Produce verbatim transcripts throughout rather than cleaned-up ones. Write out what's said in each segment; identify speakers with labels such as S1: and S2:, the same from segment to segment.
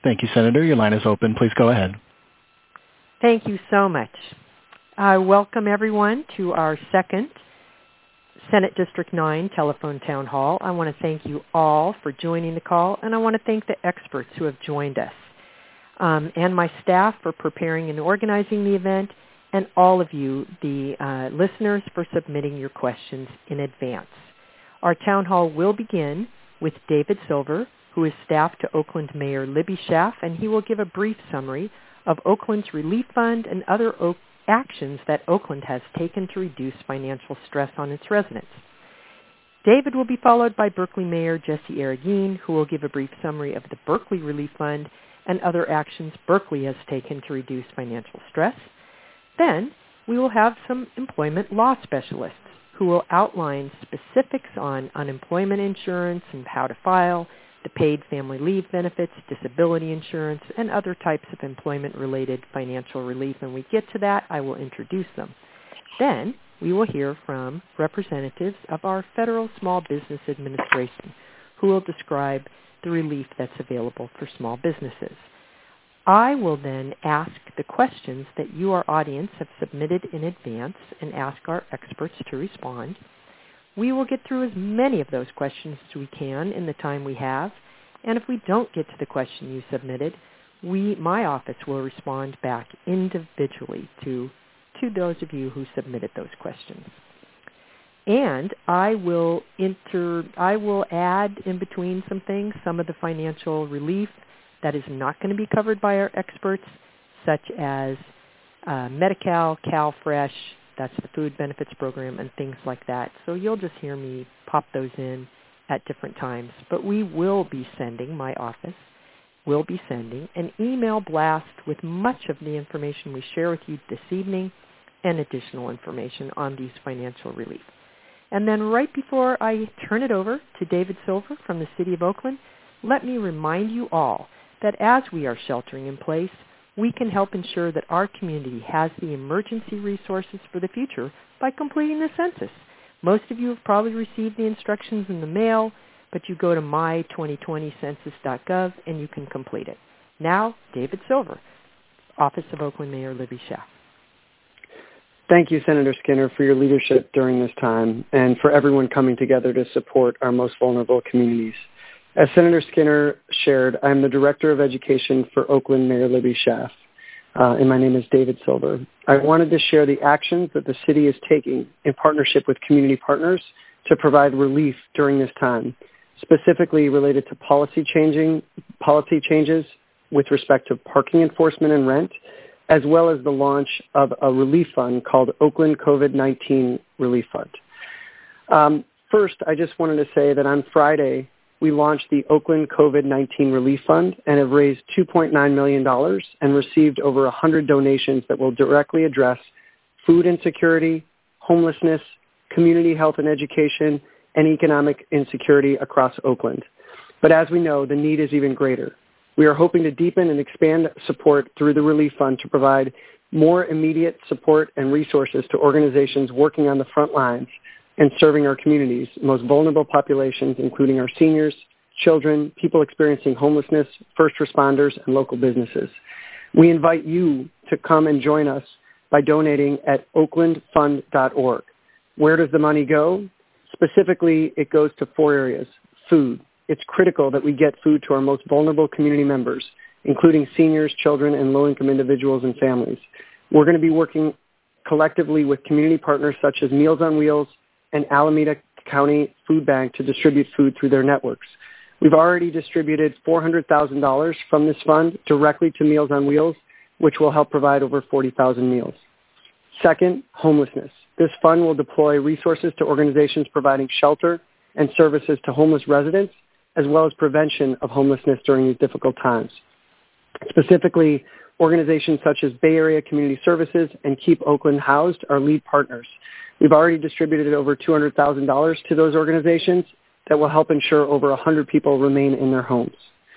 S1: Thank you, Senator. Your line is open. Please go ahead.
S2: Thank you so much. I welcome everyone to our second Senate District nine Telephone Town Hall. I want to thank you all for joining the call, and I want to thank the experts who have joined us, um, and my staff for preparing and organizing the event, and all of you, the uh, listeners, for submitting your questions in advance. Our town hall will begin with David Silver, who is staff to Oakland Mayor Libby Schaaf, and he will give a brief summary of Oakland's Relief Fund and other Oak actions that Oakland has taken to reduce financial stress on its residents. David will be followed by Berkeley Mayor Jesse Arreguín, who will give a brief summary of the Berkeley Relief Fund and other actions Berkeley has taken to reduce financial stress. Then we will have some employment law specialists who will outline specifics on unemployment insurance and how to file, the paid family leave benefits, disability insurance, and other types of employment-related financial relief. When we get to that, I will introduce them. Then we will hear from representatives of our Federal Small Business Administration, who will describe the relief that's available for small businesses. I will then ask the questions that you, our audience, have submitted in advance and ask our experts to respond. We will get through as many of those questions as we can in the time we have, and if we don't get to the question you submitted, we, my office, will respond back individually to, to those of you who submitted those questions. And I will inter, I will add in between some things, some of the financial relief that is not going to be covered by our experts, such as uh, Medi-Cal, CalFresh, that's the food benefits program, and things like that. So you'll just hear me pop those in at different times. But we will be sending, my office will be sending, an email blast with much of the information we share with you this evening and additional information on these financial relief. And then right before I turn it over to David Silver from the City of Oakland, let me remind you all that as we are sheltering in place, we can help ensure that our community has the emergency resources for the future by completing the census. Most of you have probably received the instructions in the mail, but you go to my twenty twenty census dot gov and you can complete it. Now, David Silver, Office of Oakland Mayor Libby Schaaf.
S3: Thank you, Senator Skinner, for your leadership during this time and for everyone coming together to support our most vulnerable communities. As Senator Skinner shared, I'm the Director of Education for Oakland Mayor Libby Schaaf, uh, and my name is David Silver. I wanted to share the actions that the city is taking in partnership with community partners to provide relief during this time, specifically related to policy changing, policy changes with respect to parking enforcement and rent, as well as the launch of a relief fund called Oakland COVID nineteen Relief Fund. Um, first, I just wanted to say that on Friday, we launched the Oakland COVID nineteen Relief Fund and have raised two point nine million dollars and received over one hundred donations that will directly address food insecurity, homelessness, community health and education, and economic insecurity across Oakland. But as we know, the need is even greater. We are hoping to deepen and expand support through the Relief Fund to provide more immediate support and resources to organizations working on the front lines and serving our communities, most vulnerable populations, including our seniors, children, people experiencing homelessness, first responders, and local businesses. We invite you to come and join us by donating at oakland fund dot org. Where does the money go? Specifically, it goes to four areas. Food. It's critical that we get food to our most vulnerable community members, including seniors, children, and low-income individuals and families. We're going to be working collectively with community partners such as Meals on Wheels and Alameda County Food Bank to distribute food through their networks. We've already distributed four hundred thousand dollars from this fund directly to Meals on Wheels, which will help provide over forty thousand meals. Second, homelessness. This fund will deploy resources to organizations providing shelter and services to homeless residents, as well as prevention of homelessness during these difficult times. Specifically, organizations such as Bay Area Community Services and Keep Oakland Housed are lead partners. We've already distributed over two hundred thousand dollars to those organizations that will help ensure over one hundred people remain in their homes.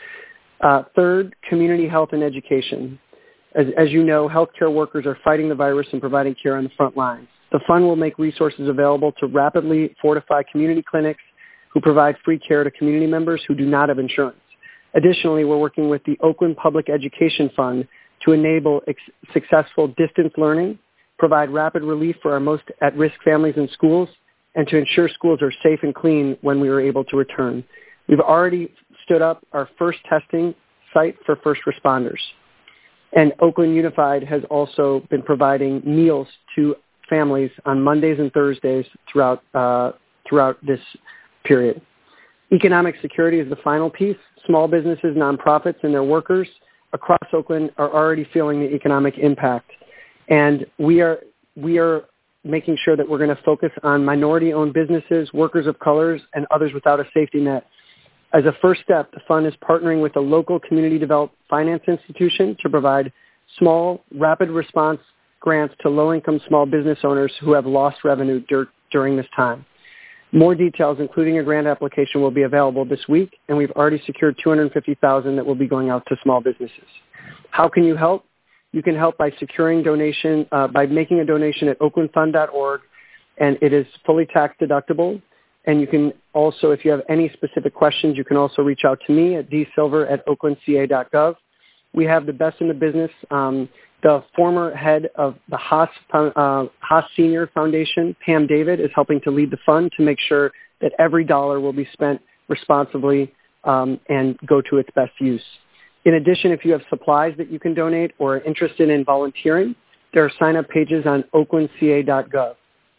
S3: Uh, third, community health and education. As, as you know, healthcare workers are fighting the virus and providing care on the front lines. The fund will make resources available to rapidly fortify community clinics who provide free care to community members who do not have insurance. Additionally, we're working with the Oakland Public Education Fund to enable ex- successful distance learning, provide rapid relief for our most at-risk families and schools, and to ensure schools are safe and clean when we are able to return. We've already stood up our first testing site for first responders. And Oakland Unified has also been providing meals to families on Mondays and Thursdays throughout uh, throughout this period. Economic security is the final piece. Small businesses, nonprofits, and their workers across Oakland are already feeling the economic impact. And we are we are making sure that we're going to focus on minority-owned businesses, workers of colors, and others without a safety net. As a first step, the fund is partnering with a local community-developed finance institution to provide small, rapid response grants to low-income small business owners who have lost revenue dur- during this time. More details, including a grant application, will be available this week, and we've already secured two hundred fifty thousand dollars that will be going out to small businesses. How can you help? You can help by securing donation, uh, by making a donation at oakland fund dot org, and it is fully tax deductible. And you can also, if you have any specific questions, you can also reach out to me at d silver at oakland c a dot gov. We have the best in the business. Um, the former head of the Haas, uh, Haas Senior Foundation, Pam David, is helping to lead the fund to make sure that every dollar will be spent responsibly um, and go to its best use. In addition, if you have supplies that you can donate or are interested in volunteering, there are sign-up pages on oakland c a dot gov.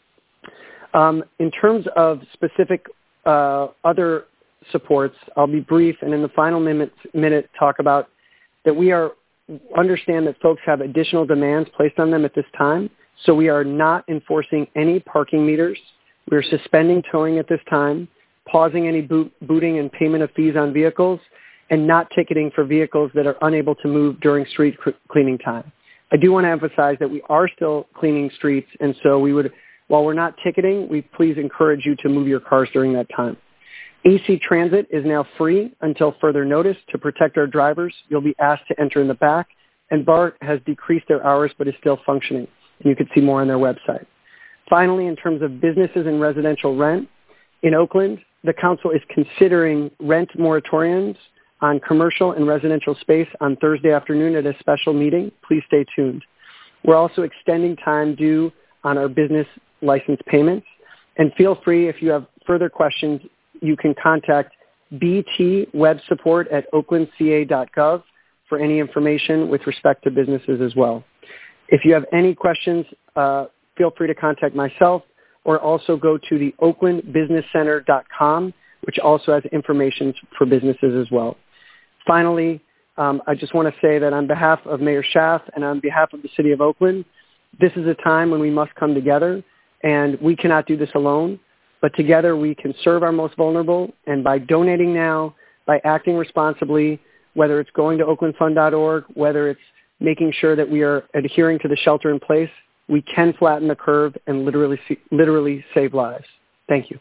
S3: Um, in terms of specific uh, other supports, I'll be brief and in the final minute, minute talk about that we are understand that folks have additional demands placed on them at this time, so we are not enforcing any parking meters. We are suspending towing at this time, pausing any boot, booting and payment of fees on vehicles, and not ticketing for vehicles that are unable to move during street cleaning time. I do want to emphasize that we are still cleaning streets, and so we would, while we're not ticketing, we please encourage you to move your cars during that time. A C Transit is now free until further notice. To protect our drivers, you'll be asked to enter in the back, and BART has decreased their hours but is still functioning, and you can see more on their website. Finally, in terms of businesses and residential rent, in Oakland, the council is considering rent moratoriums on commercial and residential space on Thursday afternoon at a special meeting. Please stay tuned. We're also extending time due on our business license payments, and feel free, if you have further questions, you can contact B T Web Support at oakland c a dot gov for any information with respect to businesses as well. If you have any questions, uh, feel free to contact myself or also go to the oakland business center dot com, which also has information for businesses as well. Finally, um, I just want to say that on behalf of Mayor Schaaf and on behalf of the City of Oakland, this is a time when we must come together, and we cannot do this alone. But together we can serve our most vulnerable, and by donating now, by acting responsibly, whether it's going to oakland fund dot org, whether it's making sure that we are adhering to the shelter in place, we can flatten the curve and literally literally save lives. Thank you.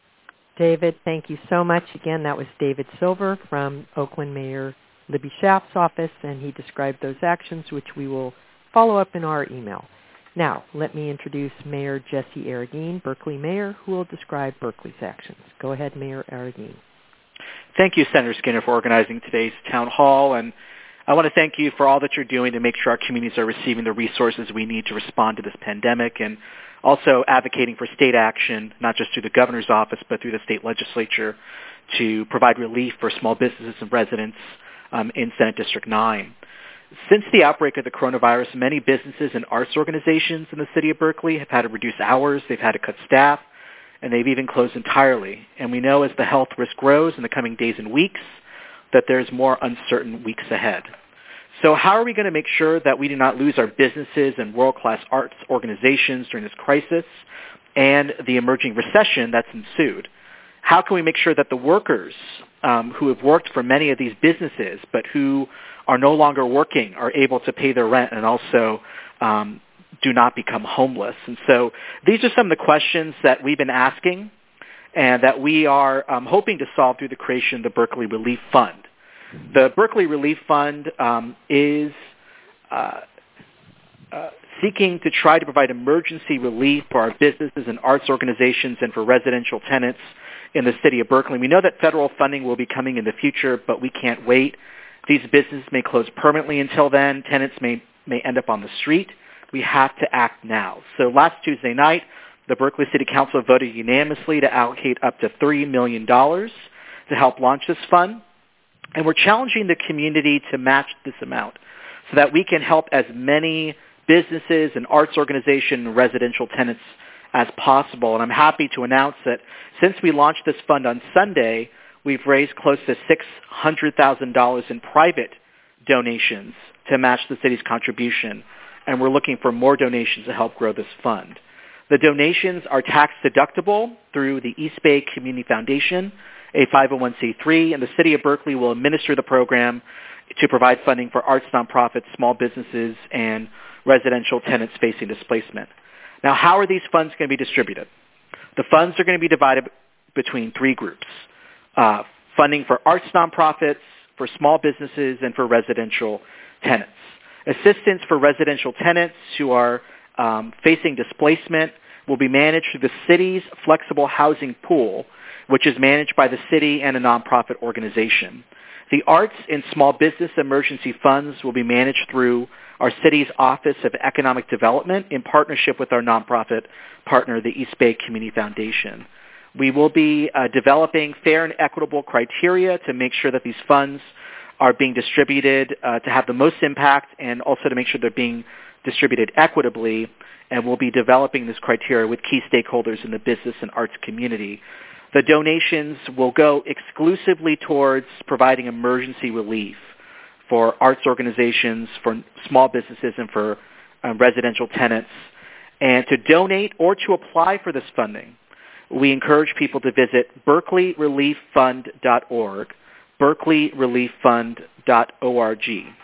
S2: David, thank you so much. Again, that was David Silver from Oakland Mayor Libby Schaaf's office, and he described those actions, which we will follow up in our email. Now, let me introduce Mayor Jesse Arreguín, Berkeley Mayor, who will describe Berkeley's actions. Go ahead, Mayor Arreguín.
S4: Thank you, Senator Skinner, for organizing today's town hall, and I want to thank you for all that you're doing to make sure our communities are receiving the resources we need to respond to this pandemic, and also advocating for state action, not just through the governor's office, but through the state legislature, to provide relief for small businesses and residents um, in Senate District nine. Since the outbreak of the coronavirus, many businesses and arts organizations in the city of Berkeley have had to reduce hours, they've had to cut staff, and they've even closed entirely. And we know as the health risk grows in the coming days and weeks that there's more uncertain weeks ahead. So how are we going to make sure that we do not lose our businesses and world-class arts organizations during this crisis and the emerging recession that's ensued? How can we make sure that the workers um, who have worked for many of these businesses but who are no longer working are able to pay their rent and also um, do not become homeless? And so these are some of the questions that we've been asking and that we are um, hoping to solve through the creation of the Berkeley Relief Fund. The Berkeley Relief Fund um, is uh, uh, seeking to try to provide emergency relief for our businesses and arts organizations and for residential tenants in the city of Berkeley. We know that federal funding will be coming in the future, but we can't wait. These businesses may close permanently until then. Tenants may, may end up on the street. We have to act now. So last Tuesday night, the Berkeley City Council voted unanimously to allocate up to three million dollars to help launch this fund. And we're challenging the community to match this amount so that we can help as many businesses and arts organizations and residential tenants as possible. And I'm happy to announce that since we launched this fund on Sunday, we've raised close to six hundred thousand dollars in private donations to match the city's contribution. And we're looking for more donations to help grow this fund. The donations are tax deductible through the East Bay Community Foundation, a five oh one c three, and the City of Berkeley will administer the program to provide funding for arts nonprofits, small businesses, and residential tenants facing displacement. Now, how are these funds going to be distributed? The funds are going to be divided between three groups, uh, funding for arts nonprofits, for small businesses, and for residential tenants. Assistance for residential tenants who are um, facing displacement will be managed through the city's flexible housing pool, which is managed by the city and a nonprofit organization. The arts and small business emergency funds will be managed through our city's Office of Economic Development in partnership with our nonprofit partner, the East Bay Community Foundation. We will be uh, developing fair and equitable criteria to make sure that these funds are being distributed uh, to have the most impact and also to make sure they're being distributed equitably, and we'll be developing this criteria with key stakeholders in the business and arts community. The donations will go exclusively towards providing emergency relief for arts organizations, for small businesses, and for um, residential tenants. And to donate or to apply for this funding, we encourage people to visit berkeley relief fund dot org, berkeley relief fund dot org.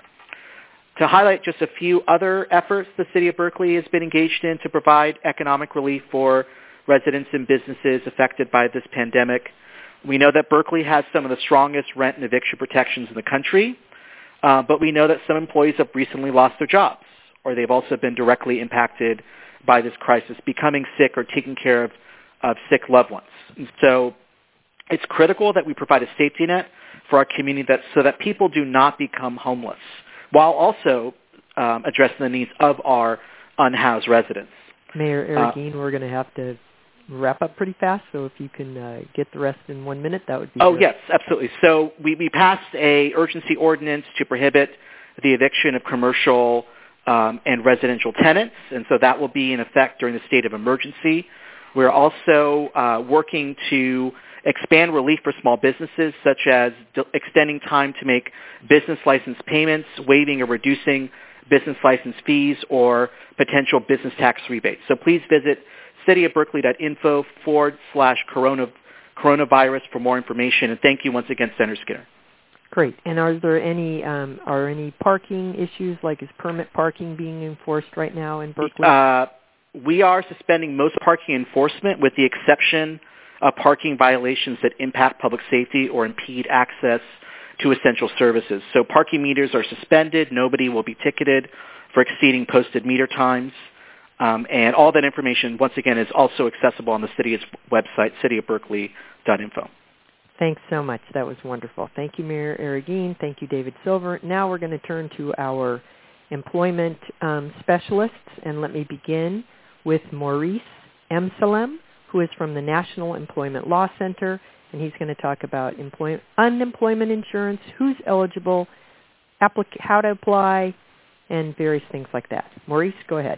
S4: To highlight just a few other efforts the City of Berkeley has been engaged in to provide economic relief for residents and businesses affected by this pandemic, we know that Berkeley has some of the strongest rent and eviction protections in the country, uh, but we know that some employees have recently lost their jobs, or they've also been directly impacted by this crisis, becoming sick or taking care of, of sick loved ones. And so it's critical that we provide a safety net for our community that, so that people do not become homeless, while also um, addressing the needs of our unhoused residents.
S2: Mayor Arreguín, uh, we're going to have to wrap up pretty fast, so if you can uh, get the rest in one minute, that would be
S4: Oh,
S2: good.
S4: yes, absolutely. So we, we passed a urgency ordinance to prohibit the eviction of commercial um, and residential tenants, and so that will be in effect during the state of emergency. We're also uh, working to expand relief for small businesses, such as d- extending time to make business license payments, waiving or reducing business license fees, or potential business tax rebates. So please visit cityofberkeley.info forward slash corona, coronavirus for more information. And thank you once again, Senator Skinner.
S2: Great. And are there any um, are any parking issues, like is permit parking being enforced right now in Berkeley?
S4: Uh, we are suspending most parking enforcement with the exception of parking violations that impact public safety or impede access to essential services. So parking meters are suspended. Nobody will be ticketed for exceeding posted meter times. Um, and all that information, once again, is also accessible on the city's website, city of berkeley dot info.
S2: Thanks so much. That was wonderful. Thank you, Mayor Arreguín. Thank you, David Silver. Now we're going to turn to our employment um, specialists, and let me begin with Maurice Emsalem, who is from the National Employment Law Center, and he's going to talk about employ- unemployment insurance, who's eligible, applic- how to apply, and various things like that. Maurice, go ahead.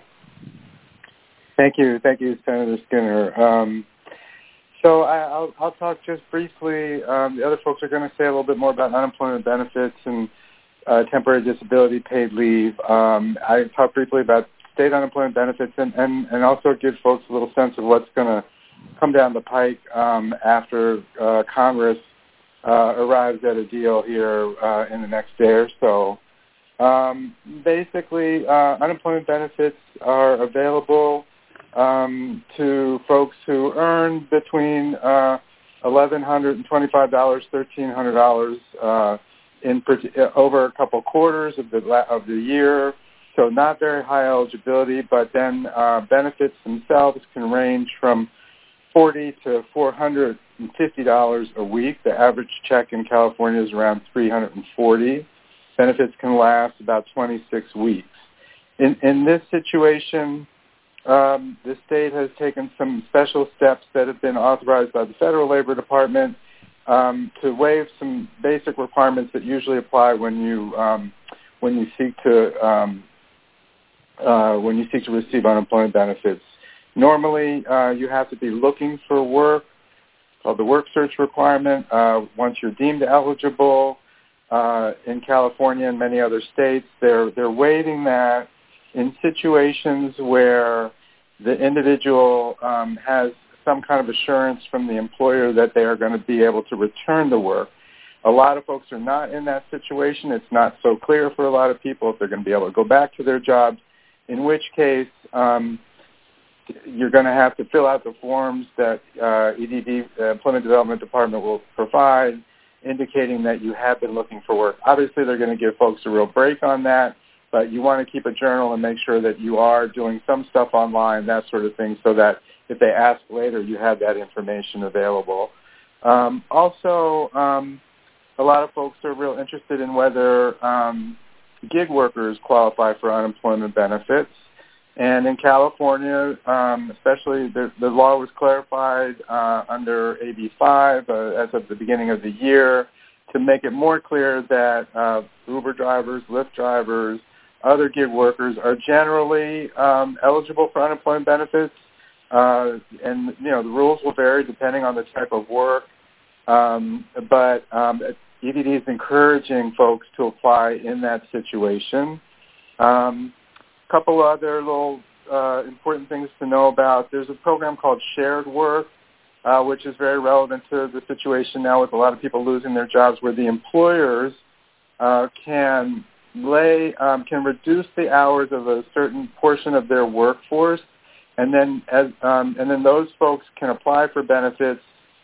S5: Thank you. Thank you, Senator Skinner. Um, so I, I'll, I'll talk just briefly. Um, the other folks are going to say a little bit more about unemployment benefits and uh, temporary disability paid leave. Um, I talk briefly about state unemployment benefits and, and, and also give folks a little sense of what's going to come down the pike um, after uh, Congress uh, arrives at a deal here uh, in the next day or so. Um, basically, uh, unemployment benefits are available um, to folks who earn between uh, eleven hundred twenty-five dollars, thirteen hundred dollars uh, in over a couple quarters of the of the year. So not very high eligibility, but then uh, benefits themselves can range from forty to four hundred fifty dollars a week. The average check in California is around three hundred forty. Benefits can last about twenty-six weeks. In, in this situation, um, the state has taken some special steps that have been authorized by the Federal Labor Department um, to waive some basic requirements that usually apply when you um, when you seek to um, uh, when you seek to receive unemployment benefits. Normally, uh, you have to be looking for work, called the work search requirement. Uh, once you're deemed eligible uh, in California and many other states, they're they're waiving that in situations where the individual um, has some kind of assurance from the employer that they are going to be able to return to work. A lot of folks are not in that situation. It's not so clear for a lot of people if they're going to be able to go back to their jobs, in which case um, you're going to have to fill out the forms that uh, E D D, uh, Employment Development Department, will provide, indicating that you have been looking for work. Obviously, they're going to give folks a real break on that, but you want to keep a journal and make sure that you are doing some stuff online, that sort of thing, so that if they ask later, you have that information available. Um, also, um, a lot of folks are real interested in whether um, gig workers qualify for unemployment benefits. And in California, um, especially, the, the law was clarified uh, under A B five uh, as of the beginning of the year to make it more clear that uh, Uber drivers, Lyft drivers, other gig workers are generally um, eligible for unemployment benefits. Uh, and, you know, the rules will vary depending on the type of work. Um, but um, E D D is encouraging folks to apply in that situation. Um, couple other little uh, important things to know about. There's a program called Shared Work, uh, which is very relevant to the situation now with a lot of people losing their jobs, where the employers uh, can lay um, can reduce the hours of a certain portion of their workforce, and then as um, and then those folks can apply for benefits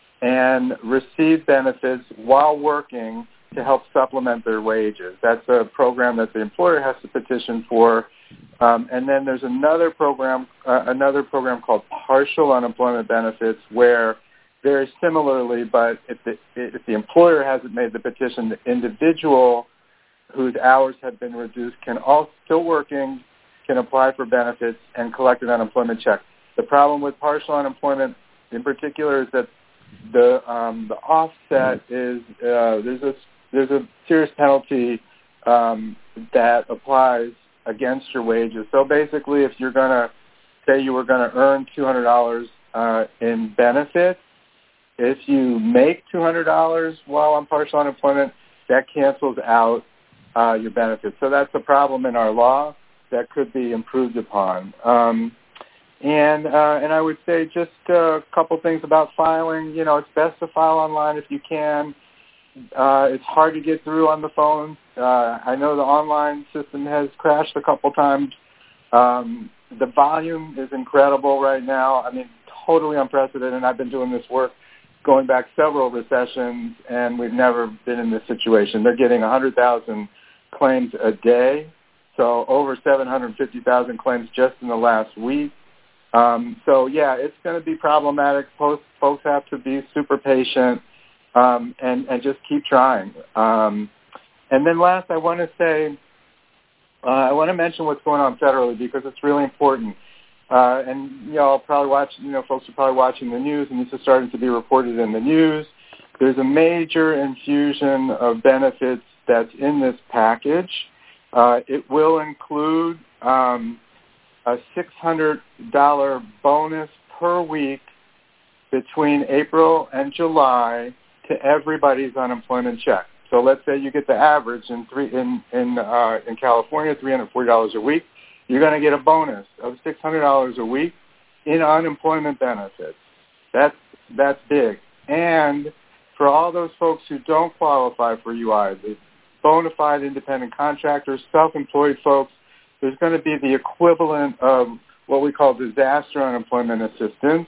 S5: and receive benefits while working to help supplement their wages. That's a program that the employer has to petition for. Um, and then there's another program, uh, another program called partial unemployment benefits, where very similarly, but if the, if the employer hasn't made the petition, the individual whose hours have been reduced can all still working, can apply for benefits and collect an unemployment check. The problem with partial unemployment in particular is that the um, the offset is uh, there's a there's a serious penalty um, that applies against your wages. So basically, if you're going to say you were going to earn two hundred dollars uh, in benefits, if you make two hundred dollars while on partial unemployment, that cancels out uh, your benefits. So that's a problem in our law that could be improved upon. Um, and uh, and I would say just a couple things about filing. You know, it's best to file online if you can. Uh, it's hard to get through on the phone. Uh, I know the online system has crashed a couple times. Um, the volume is incredible right now. I mean, totally unprecedented. I've been doing this work going back several recessions, and we've never been in this situation. They're getting one hundred thousand claims a day, so over seven hundred fifty thousand claims just in the last week. Um, so, yeah, it's going to be problematic. Folks, folks have to be super patient. Um, and, and just keep trying. Um, and then last, I want to say, uh, I want to mention what's going on federally because it's really important. Uh, and, you know, I'll probably watch, you know, folks are probably watching the news, and this is starting to be reported in the news. There's a major infusion of benefits that's in this package. Uh, it will include um, a six hundred dollars bonus per week between April and July to everybody's unemployment check. So let's say you get the average in three in in uh, in California, three hundred forty dollars a week. You're going to get a bonus of six hundred dollars a week in unemployment benefits. That's that's big. And for all those folks who don't qualify for U I, the bona fide independent contractors, self-employed folks, there's going to be the equivalent of what we call disaster unemployment assistance,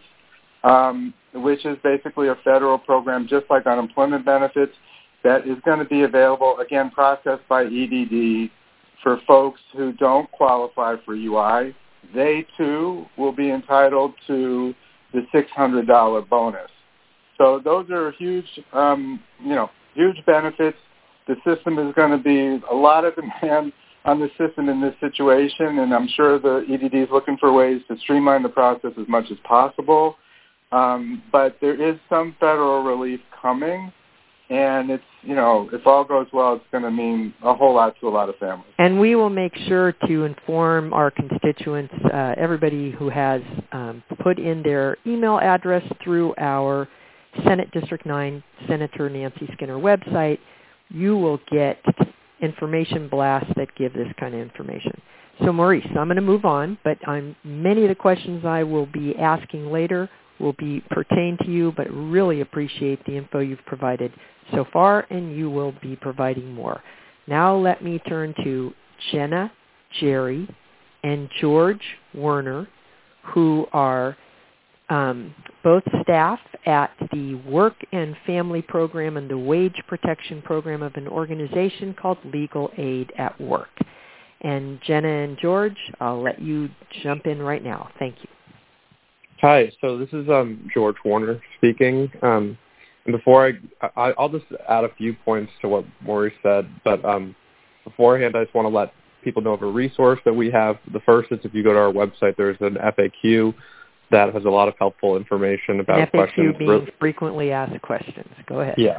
S5: Um, which is basically a federal program just like unemployment benefits that is going to be available, again, processed by E D D for folks who don't qualify for U I. They, too, will be entitled to the six hundred dollars bonus. So those are huge, um, you know, huge benefits. The system is going to be a lot of demand on the system in this situation, and I'm sure the E D D is looking for ways to streamline the process as much as possible. Um, but there is some federal relief coming, and it's, you know, if all goes well, it's going to mean a whole lot to a lot of families.
S2: And we will make sure to inform our constituents, uh, everybody who has um, put in their email address through our Senate District nine Senator Nancy Skinner website. You will get information blasts that give this kind of information. So, Maurice, I'm going to move on, but I'm, many of the questions I will be asking later will be pertain to you, but really appreciate the info you've provided so far, and you will be providing more. Now let me turn to Jenna, Jerry, and George Werner, who are um, both staff at the Work and Family Program and the Wage Protection Program of an organization called Legal Aid at Work. And Jenna and George, I'll let you jump in right now. Thank you.
S6: Hi, so this is um, George Werner speaking. Um, and before I, I, I'll just add a few points to what Maurice said, but um, beforehand, I just want to let people know of a resource that we have. The first is if you go to our website, there's an F A Q that has a lot of helpful information about
S2: F A Q
S6: questions.
S2: being frequently asked questions. Go ahead.
S6: Yes.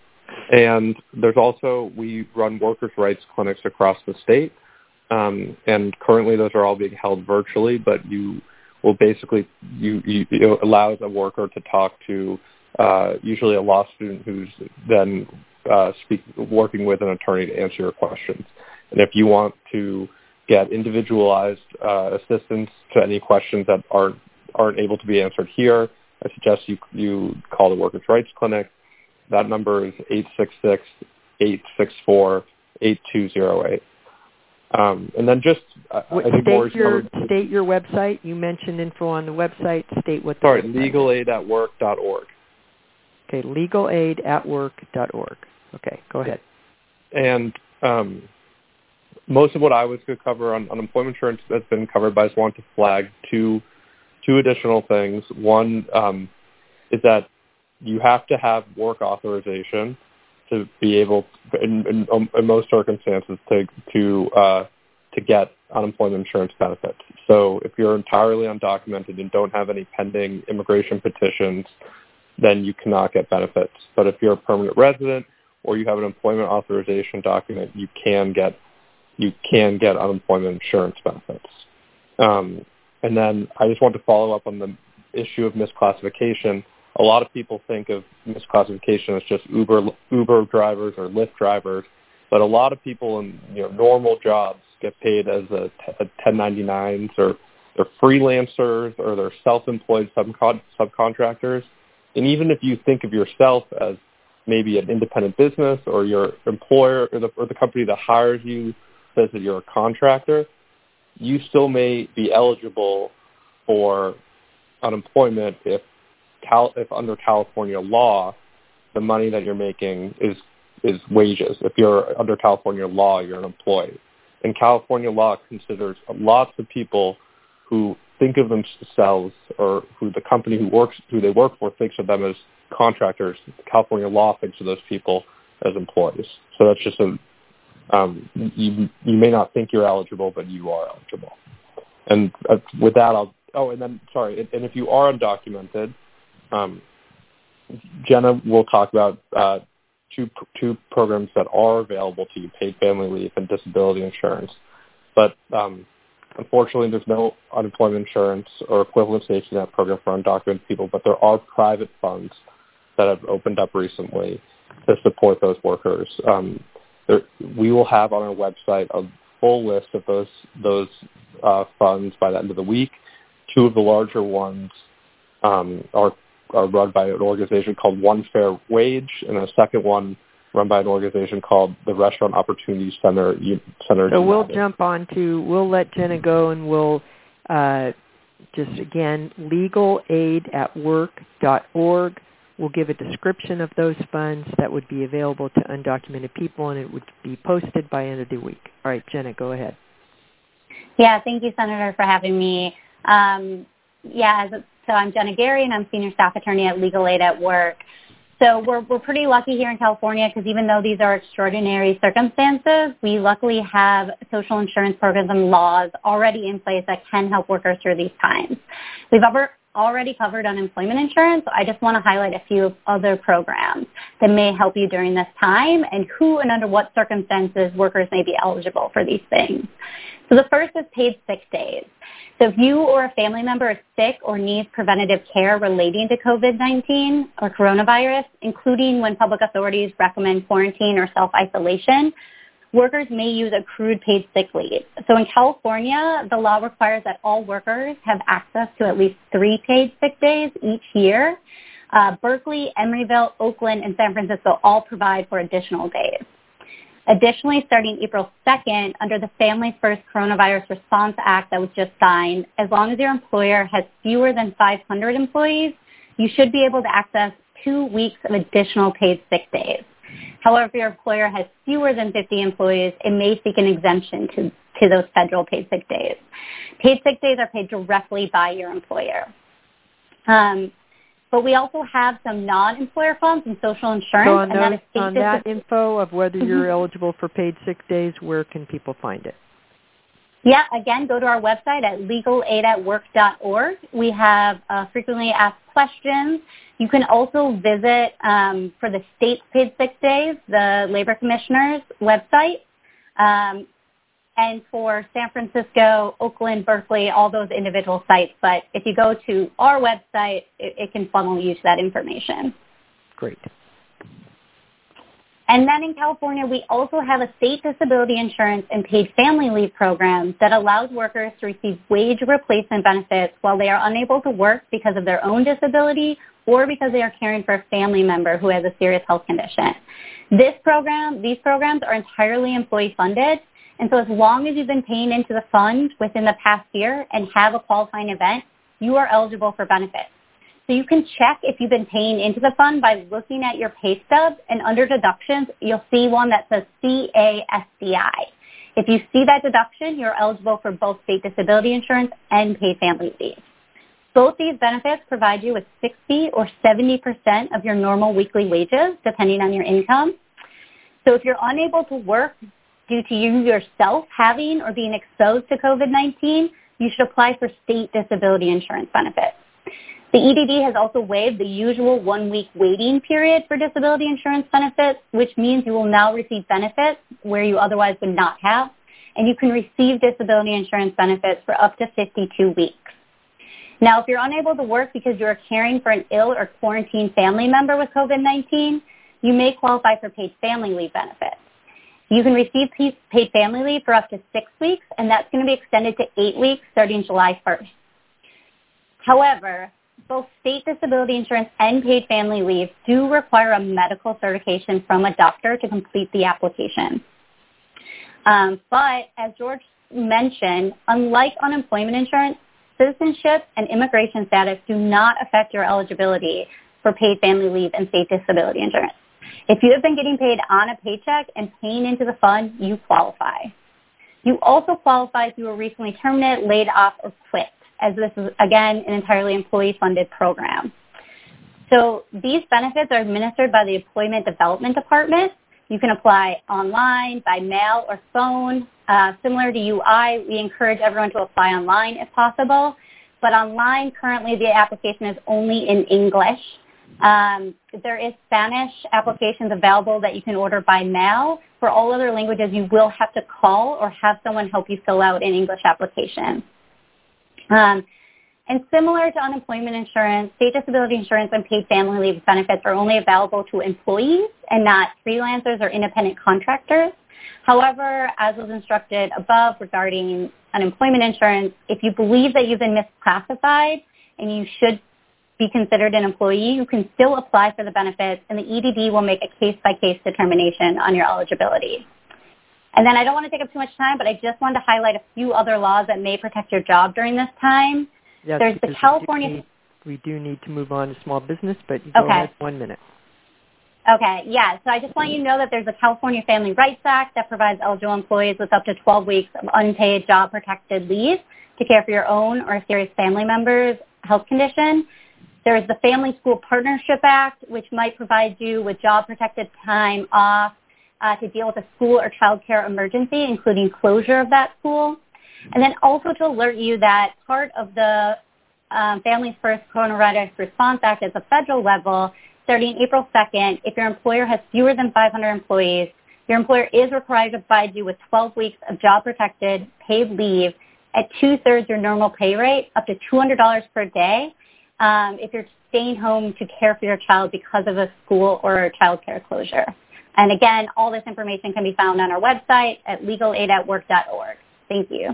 S6: And there's also, we run workers' rights clinics across the state, um, and currently those are all being held virtually, but you will basically, you, you, it allows a worker to talk to uh, usually a law student who's then uh, speak, working with an attorney to answer your questions. And if you want to get individualized uh, assistance to any questions that aren't, aren't able to be answered here, I suggest you, you call the Workers' Rights Clinic. That number is eight six six, eight six four, eight two zero eight. Um, and then just
S2: what,
S6: I think
S2: state your
S6: covered,
S2: state your website. You mentioned info on the website. State what the
S6: sorry,
S2: website
S6: legal aid at work dot org.
S2: Okay, legal aid at work dot org. Okay, go ahead.
S6: And um, most of what I was going to cover on unemployment insurance has been covered, but I just want to flag two two additional things. One um, is that you have to have work authorization to be able, to, in, in, in most circumstances, to to uh, to get unemployment insurance benefits. So if you're entirely undocumented and don't have any pending immigration petitions, then you cannot get benefits. But if you're a permanent resident or you have an employment authorization document, you can get you can get unemployment insurance benefits. Um, and then I just want to follow up on the issue of misclassification. A lot of people think of misclassification as just Uber Uber drivers or Lyft drivers, but a lot of people in you know normal jobs get paid as a, a ten ninety-nines, or they're freelancers, or they're self-employed subcon- subcontractors. And even if you think of yourself as maybe an independent business, or your employer or the, or the company that hires you says that you're a contractor, you still may be eligible for unemployment if Cal, if under California law, the money that you're making is is wages. If you're under California law, you're an employee. And California law considers lots of people who think of themselves, or who the company who works who they work for thinks of them as contractors. California law thinks of those people as employees. So that's just a um, you you may not think you're eligible, but you are eligible. And uh, with that, I'll oh, and then sorry, and if you are undocumented. Um, Jenna will talk about uh, two two programs that are available to you: paid family leave and disability insurance. But um, unfortunately, there's no unemployment insurance or equivalent safety net program for undocumented people. But there are private funds that have opened up recently to support those workers. Um, there, we will have on our website a full list of those those uh, funds by the end of the week. Two of the larger ones um, are. are run by an organization called One Fair Wage, and a second one run by an organization called the Restaurant Opportunity Center. Center
S2: so
S6: United.
S2: We'll jump on to, we'll let Jenna go, and we'll uh, just, again, legal aid at work dot org. We'll give a description of those funds that would be available to undocumented people, and it would be posted by end of the week. All right, Jenna, go ahead.
S7: Yeah, thank you, Senator, for having me. Um, Yeah, as So I'm Jenna Gary, and I'm Senior Staff Attorney at Legal Aid at Work. So we're, we're pretty lucky here in California because even though these are extraordinary circumstances, we luckily have social insurance programs and laws already in place that can help workers through these times. We've ever, already covered unemployment insurance, so I just want to highlight a few other programs that may help you during this time and who and under what circumstances workers may be eligible for these things. So the first is paid sick days. So if you or a family member is sick or needs preventative care relating to COVID nineteen or coronavirus, including when public authorities recommend quarantine or self-isolation, workers may use accrued paid sick leave. So in California, the law requires that all workers have access to at least three paid sick days each year. Uh, Berkeley, Emeryville, Oakland, and San Francisco all provide for additional days. Additionally, starting April second, under the Families First Coronavirus Response Act that was just signed, as long as your employer has fewer than five hundred employees, you should be able to access two weeks of additional paid sick days. However, if your employer has fewer than fifty employees, it may seek an exemption to, to those federal paid sick days. Paid sick days are paid directly by your employer. Um, but we also have some non-employer funds and social insurance.
S2: So on,
S7: and
S2: those,
S7: that,
S2: on that info of whether
S7: mm-hmm.
S2: you're eligible for paid sick days, where can people find it?
S7: Yeah, again, go to our website at legal aid at work dot org. We have uh, frequently asked questions. You can also visit, um, for the state paid sick days, the Labor Commissioner's website. Um, and for San Francisco, Oakland, Berkeley, all those individual sites. But if you go to our website, it, it can funnel you to that information.
S2: Great.
S7: And then in California, we also have a state disability insurance and paid family leave program that allows workers to receive wage replacement benefits while they are unable to work because of their own disability or because they are caring for a family member who has a serious health condition. This program, these programs are entirely employee funded. And so as long as you've been paying into the fund within the past year and have a qualifying event, you are eligible for benefits. So you can check if you've been paying into the fund by looking at your pay stub, and under deductions, you'll see one that says C A S D I. If you see that deduction, you're eligible for both state disability insurance and paid family leave. Both these benefits provide you with sixty or seventy percent of your normal weekly wages, depending on your income. So if you're unable to work due to you yourself having or being exposed to COVID nineteen, you should apply for state disability insurance benefits. The E D D has also waived the usual one-week waiting period for disability insurance benefits, which means you will now receive benefits where you otherwise would not have, and you can receive disability insurance benefits for up to fifty-two weeks. Now, if you're unable to work because you are caring for an ill or quarantined family member with COVID nineteen, you may qualify for paid family leave benefits. You can receive paid family leave for up to six weeks, and that's going to be extended to eight weeks starting July first. However, both state disability insurance and paid family leave do require a medical certification from a doctor to complete the application. Um, but as George mentioned, unlike unemployment insurance, citizenship and immigration status do not affect your eligibility for paid family leave and state disability insurance. If you have been getting paid on a paycheck and paying into the fund, you qualify. You also qualify if you were recently terminated, laid off, or quit, as this is, again, an entirely employee-funded program. So these benefits are administered by the Employment Development Department. You can apply online, by mail, or phone. Uh, similar to U I, we encourage everyone to apply online if possible. But online, currently, the application is only in English. Um, there is Spanish applications available that you can order by mail. For all other languages, you will have to call or have someone help you fill out an English application. Um, and similar to unemployment insurance, state disability insurance and paid family leave benefits are only available to employees and not freelancers or independent contractors. However, as was instructed above regarding unemployment insurance, if you believe that you've been misclassified and you should be considered an employee, you can still apply for the benefits, and the E D D will make a case-by-case determination on your eligibility. And then I don't want to take up too much time, but I just wanted to highlight a few other laws that may protect your job during this time.
S2: Yes,
S7: There's the California...
S2: We, need, we do need to move on to small business, but you go
S7: okay.
S2: ahead one minute.
S7: Okay, yeah. So I just want you to know that there's the California Family Rights Act that provides eligible employees with up to twelve weeks of unpaid job-protected leave to care for your own or serious family members health condition. There's the Family School Partnership Act, which might provide you with job-protected time off uh, to deal with a school or child care emergency, including closure of that school. And then also to alert you that part of the um, Families First Coronavirus Response Act at the federal level, starting April second, if your employer has fewer than five hundred employees, your employer is required to provide you with twelve weeks of job-protected paid leave at two-thirds your normal pay rate, up to two hundred dollars per day, um, if you're staying home to care for your child because of a school or a child care closure. And again, all this information can be found on our website at legal aid at work dot org. Thank you.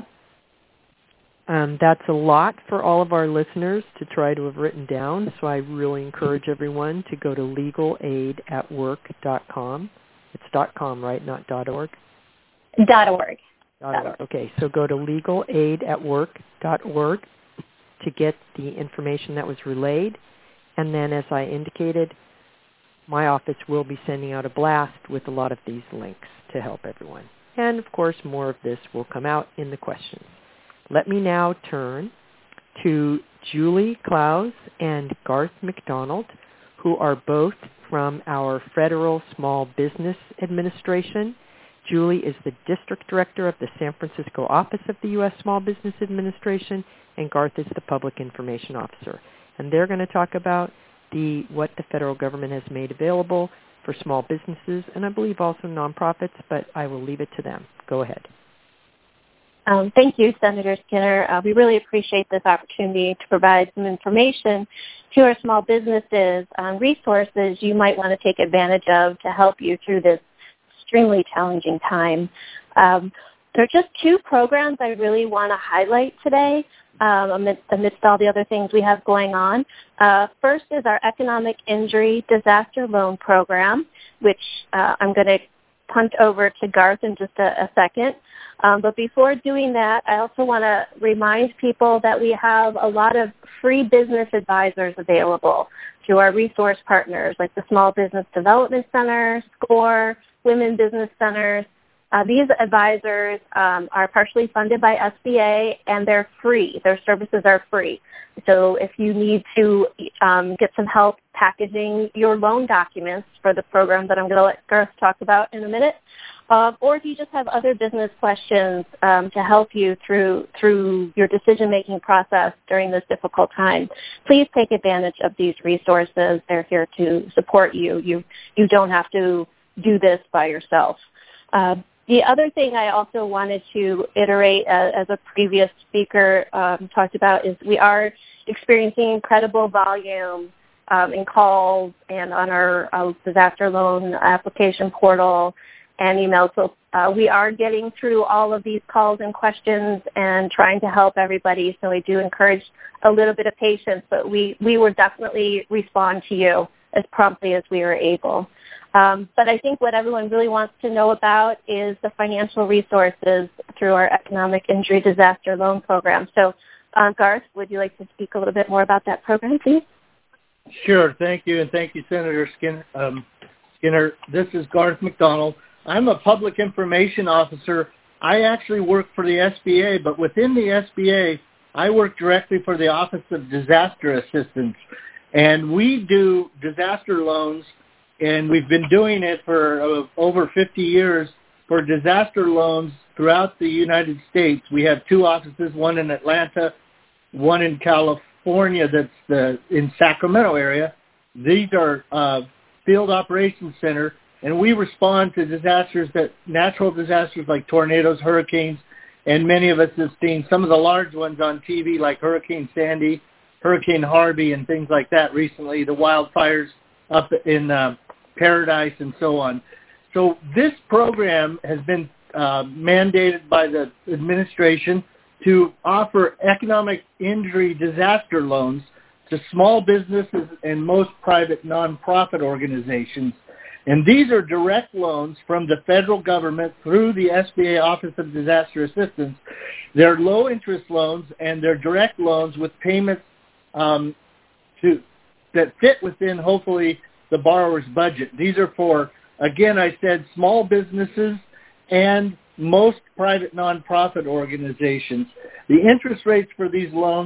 S2: Um, that's a lot for all of our listeners to try to have written down, so I really encourage everyone to go to legal aid at work dot com. It's .com, right, not .org?
S7: Dot .org.
S2: Dot .org. Okay, so go to legal aid at work dot org to get the information that was relayed. And then, as I indicated, my office will be sending out a blast with a lot of these links to help everyone. And, of course, more of this will come out in the questions. Let me now turn to Julie Klaus and Garth McDonald, who are both from our Federal Small Business Administration. Julie is the District Director of the San Francisco Office of the U S Small Business Administration, and Garth is the Public Information Officer. And they're going to talk about the what the federal government has made available for small businesses, and I believe also nonprofits, but I will leave it to them. Go ahead.
S8: Um, thank you, Senator Skinner. Uh, we really appreciate this opportunity to provide some information to our small businesses on resources you might want to take advantage of to help you through this extremely challenging time. Um, there are just two programs I really want to highlight today um, amidst, amidst all the other things we have going on. Uh, first is our Economic Injury Disaster Loan Program, which uh, I'm going to punt over to Garth in just a, a second. Um, but before doing that, I also want to remind people that we have a lot of free business advisors available through our resource partners like the Small Business Development Center, SCORE, Women Business Centers. Uh, these advisors um, are partially funded by S B A, and they're free. Their services are free. So if you need to um, get some help packaging your loan documents for the program that I'm going to let Garth talk about in a minute, Uh, or if you just have other business questions um, to help you through through your decision-making process during this difficult time, please take advantage of these resources. They're here to support you. You you don't have to do this by yourself. Uh, the other thing I also wanted to iterate, uh, as a previous speaker um, talked about, is we are experiencing incredible volume um, in calls and on our uh, disaster loan application portal and email. So uh, we are getting through all of these calls and questions and trying to help everybody. So we do encourage a little bit of patience, but we, we will definitely respond to you as promptly as we are able. Um, but I think what everyone really wants to know about is the financial resources through our Economic Injury Disaster Loan Program. So uh, Garth, would you like to speak a little bit more about that program, please?
S9: Sure. Thank you. And thank you, Senator Skinner. Um, Skinner, this is Garth McDonald. I'm a public information officer. I actually work for the S B A, but within the S B A, I work directly for the Office of Disaster Assistance. And we do disaster loans, and we've been doing it for uh, over fifty years for disaster loans throughout the United States. We have two offices, one in Atlanta, one in California that's the in Sacramento area. These are uh, field operations center, and we respond to disasters, that natural disasters like tornadoes, hurricanes, and many of us have seen some of the large ones on T V like Hurricane Sandy, Hurricane Harvey, and things like that recently, the wildfires up in uh, Paradise and so on. So this program has been uh, mandated by the administration to offer economic injury disaster loans to small businesses and most private nonprofit organizations. And these are direct loans from the federal government through the S B A Office of Disaster Assistance. They're low-interest loans, and they're direct loans with payments um, to that fit within, hopefully, the borrower's budget. These are for, again, I said, small businesses and most private nonprofit organizations. The interest rates for these loans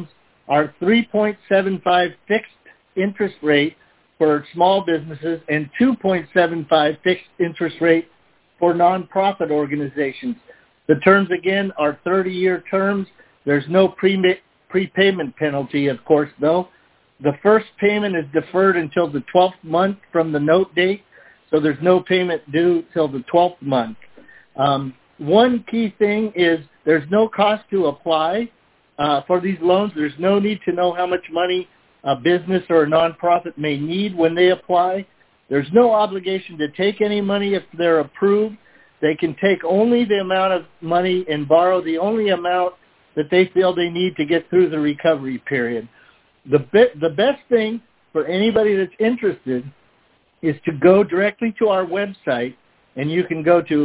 S9: are three point seven five fixed interest rate for small businesses and two point seven five fixed interest rate for nonprofit organizations. The terms, again, are thirty-year terms. There's no pre- prepayment penalty, of course, though. The first payment is deferred until the twelfth month from the note date, so there's no payment due till the twelfth month. Um, one key thing is there's no cost to apply uh, for these loans. There's no need to know how much money a business or a nonprofit may need when they apply. There's no obligation to take any money if they're approved. They can take only the amount of money and borrow the only amount that they feel they need to get through the recovery period. The bit, the best thing for anybody that's interested is to go directly to our website, and you can go to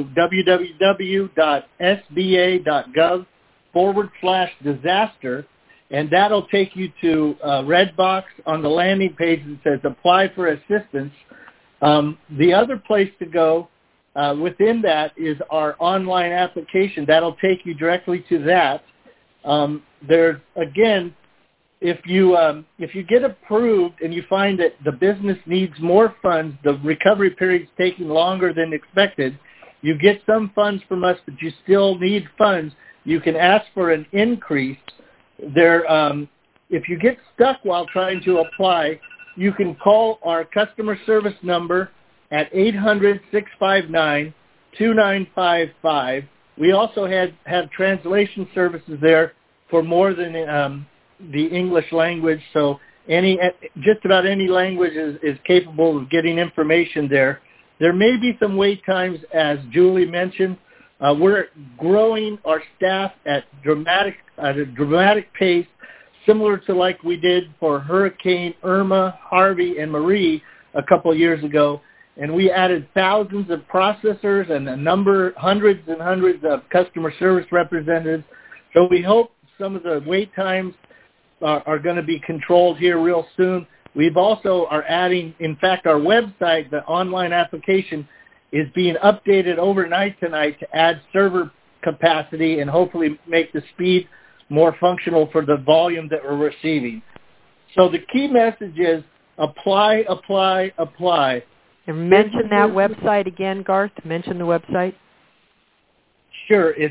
S9: www.sba.gov forward slash disaster, and that'll take you to a red box on the landing page that says apply for assistance. Um, the other place to go uh, within that is our online application. That'll take you directly to that. Um, there's, again, if you um, if you get approved and you find that the business needs more funds, the recovery period is taking longer than expected, you get some funds from us, but you still need funds, you can ask for an increase. There, um, if you get stuck while trying to apply, you can call our customer service number at eight hundred, six five nine, two nine five five. We also had, have translation services there for more than um, the English language, so any just about any language is, is capable of getting information there. There may be some wait times, as Julie mentioned. Uh, we're growing our staff at dramatic at a dramatic pace, similar to like we did for Hurricane Irma, Harvey, and Marie a couple of years ago. And we added thousands of processors and a number, hundreds and hundreds of customer service representatives. So we hope some of the wait times are, are going to be controlled here real soon. We've also are adding, in fact, our website, the online application, is being updated overnight tonight to add server capacity and hopefully make the speed more functional for the volume that we're receiving. So the key message is apply, apply, apply.
S2: And mention that website again, Garth. Mention the website.
S9: Sure. It's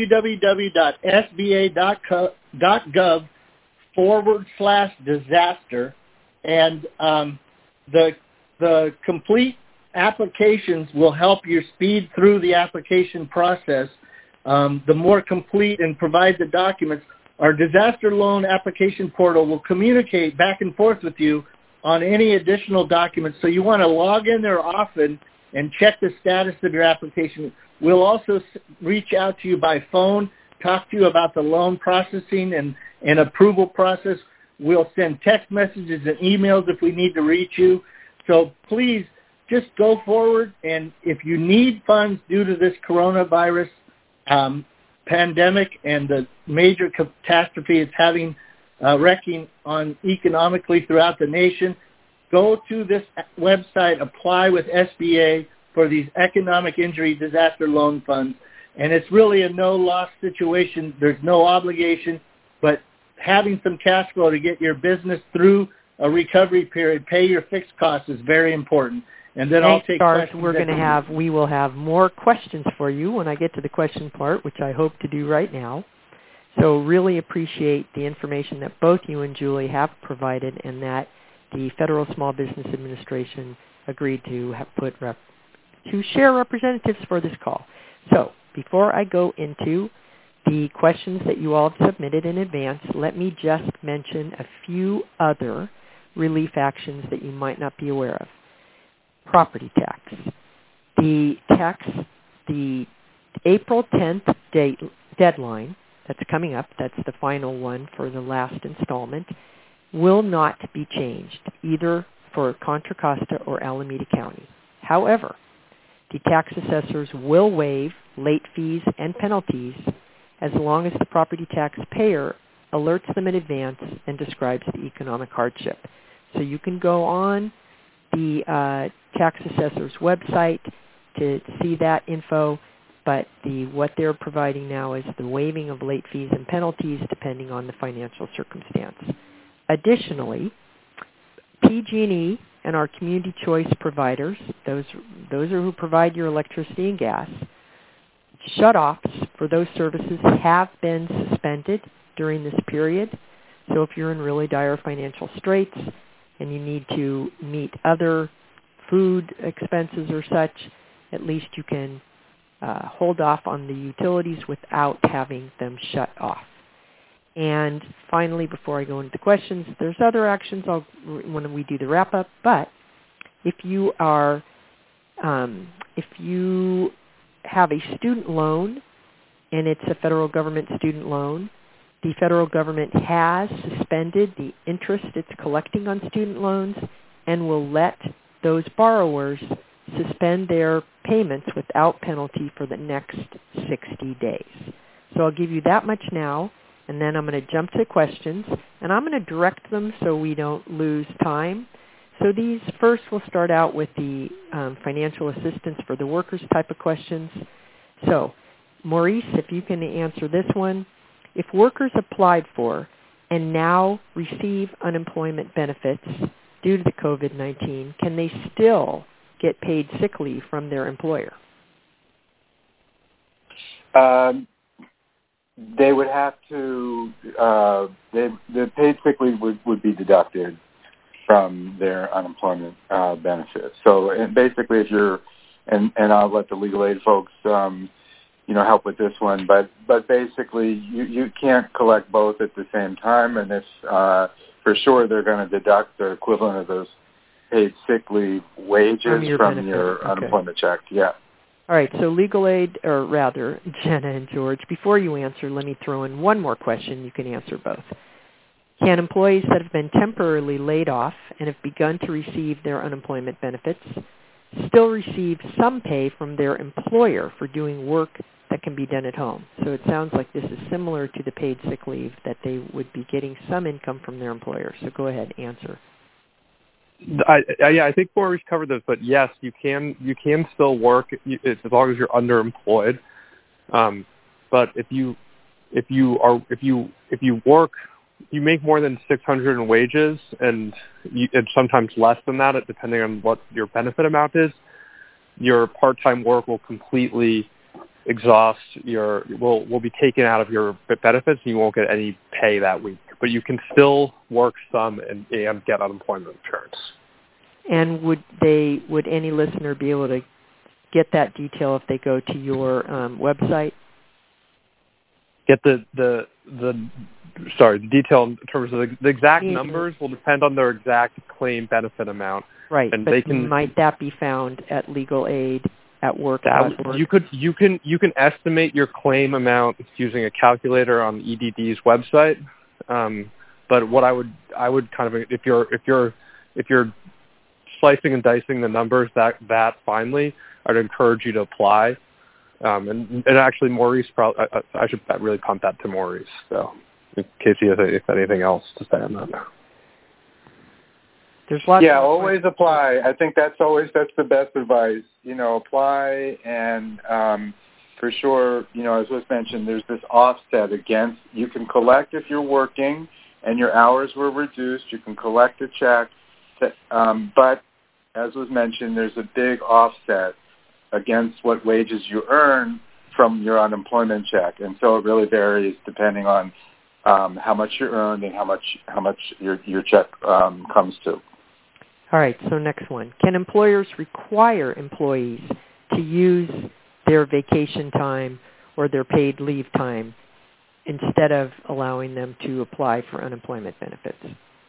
S9: www.sba.gov forward slash disaster. And um, the the complete applications will help you speed through the application process. Um, the more complete and provide the documents, our disaster loan application portal will communicate back and forth with you on any additional documents. So you want to log in there often and check the status of your application. We'll also reach out to you by phone, talk to you about the loan processing and, and approval process. We'll send text messages and emails if we need to reach you. So please just go forward, and if you need funds due to this coronavirus um, pandemic and the major catastrophe it's having uh, wrecking on economically throughout the nation, go to this website, apply with S B A for these economic injury disaster loan funds. And it's really a no-loss situation. There's no obligation, but having some cash flow to get your business through a recovery period, pay your fixed costs is very important. And then
S2: Thanks,
S9: I'll take
S2: Garth.
S9: questions.
S2: We're going to have, we will have more questions for you when I get to the question part, which I hope to do right now. So really appreciate the information that both you and Julie have provided, and that the Federal Small Business Administration agreed to have put rep, to share representatives for this call. So before I go into the questions that you all have submitted in advance, let me just mention a few other relief actions that you might not be aware of. Property tax. The tax, the April tenth date deadline that's coming up, that's the final one for the last installment, will not be changed either for Contra Costa or Alameda County. However, the tax assessors will waive late fees and penalties as long as the property tax payer alerts them in advance and describes the economic hardship. So you can go on the uh, tax assessor's website to see that info, but the what they're providing now is the waiving of late fees and penalties depending on the financial circumstance. Additionally, P G and E and our community choice providers, those those are who provide your electricity and gas, shutoffs for those services have been suspended during this period. So if you're in really dire financial straits and you need to meet other food expenses or such, at least you can uh, hold off on the utilities without having them shut off. And finally, before I go into the questions, there's other actions I'll, when we do the wrap-up, but if you are, um, if you have a student loan and it's a federal government student loan, the federal government has suspended the interest it's collecting on student loans and will let those borrowers suspend their payments without penalty for the next sixty days. So I'll give you that much now, and then I'm going to jump to questions, and I'm going to direct them so we don't lose time. So these, first we'll start out with the um, financial assistance for the workers type of questions. So Maurice, if you can answer this one. If workers applied for and now receive unemployment benefits due to the COVID nineteen, can they still get paid sick leave from their employer?
S5: Um, they would have to, uh, they, the paid sick leave would, would be deducted from their unemployment uh, benefits. So and basically if you're, and, and I'll let the legal aid folks, um, you know, help with this one, but, but basically you, you can't collect both at the same time, and if, uh, for sure they're going to deduct the equivalent of those paid sick leave wages
S2: from your,
S5: from your
S2: okay.
S5: unemployment check, yeah.
S2: All right, so legal aid, or rather, Jenna and George, before you answer, let me throw in one more question. You can answer both. Can employees that have been temporarily laid off and have begun to receive their unemployment benefits still receive some pay from their employer for doing work that can be done at home? So it sounds like this is similar to the paid sick leave, that they would be getting some income from their employer. So go ahead, answer.
S6: I, I, yeah, I think Maurice covered this, but yes, you can you can still work as long as you're underemployed. Um, but if you if you are if you if you work, you make more than six hundred in wages, and, you, and sometimes less than that, depending on what your benefit amount is. Your part-time work will completely exhaust your will will be taken out of your benefits, and you won't get any pay that week. But you can still work some and, and get unemployment insurance. And
S2: would they would any listener be able to get that detail if they go to your um, website?
S6: Get the the the sorry the detail in terms of the, the exact mm-hmm. numbers will depend on their exact claim benefit amount.
S2: Right,
S6: and
S2: but
S6: they can,
S2: might that be found at legal aid at work?
S6: That, you could you can you can estimate your claim amount using a calculator on E D D's website. Um, but what I would I would kind of if you're if you're if you're slicing and dicing the numbers that that finely, I'd encourage you to apply. Um, and, and actually, Maurice probably I, I should really punt that to Maurice. So in case he has if anything else to say on that.
S2: There's lots
S5: yeah,
S2: of
S5: always apply. I think that's always that's the best advice. You know, apply and. Um, For sure, you know, as was mentioned, there's this offset against, you can collect if you're working and your hours were reduced, you can collect a check, to, um, but as was mentioned, there's a big offset against what wages you earn from your unemployment check. And so it really varies depending on um, how much you earned and how much how much your, your check um, comes to.
S2: All right, so next one. Can employers require employees to use their vacation time or their paid leave time instead of allowing them to apply for unemployment benefits?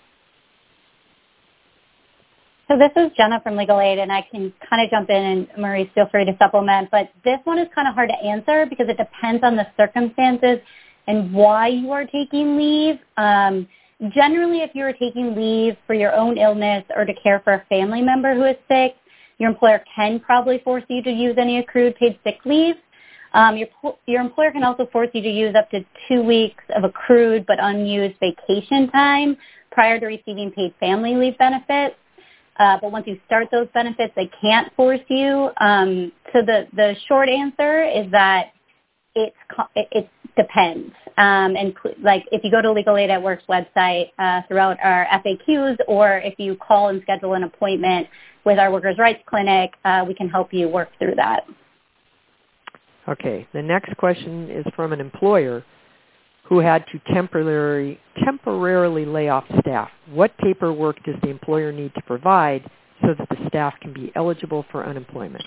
S7: So this is Jenna from Legal Aid, and I can kind of jump in, and Maurice, feel free to supplement. But this one is kind of hard to answer because it depends on the circumstances and why you are taking leave. Um, generally, if you are taking leave for your own illness or to care for a family member who is sick, your employer can probably force you to use any accrued paid sick leave. Um, your, your employer can also force you to use up to two weeks of accrued but unused vacation time prior to receiving paid family leave benefits. Uh, but once you start those benefits, they can't force you. Um, so the, the short answer is that it's, it, it depends. Um, and like if you go to Legal Aid at Work's website uh, throughout our F A Qs, or if you call and schedule an appointment with our Workers' Rights Clinic, uh, we can help you work through that.
S2: Okay. The next question is from an employer who had to temporarily temporarily lay off staff. What paperwork does the employer need to provide so that the staff can be eligible for unemployment?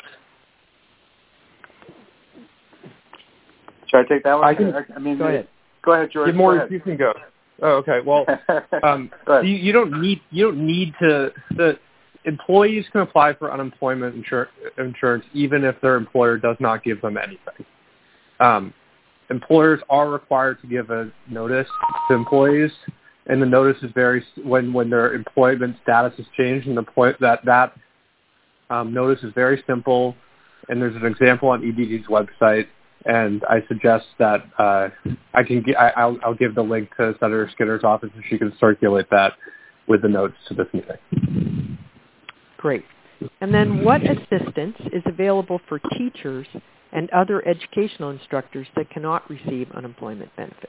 S5: Should I take that one?
S6: I can.
S5: I mean,
S2: go ahead.
S5: Go ahead, George.
S6: Get more.
S5: Go ahead.
S6: You can go. Oh, okay. Well, um, you, you don't need you don't need to. The employees can apply for unemployment insur- insurance even if their employer does not give them anything. Um, employers are required to give a notice to employees, and the notice is very when when their employment status is changed, and the point that that um, notice is very simple. And there's an example on E D D's website. And I suggest that uh, I can g- I, I'll, I'll give the link to Senator Skinner's office, and she can circulate that with the notes to this meeting.
S2: Great. And then what assistance is available for teachers and other educational instructors that cannot receive unemployment benefits?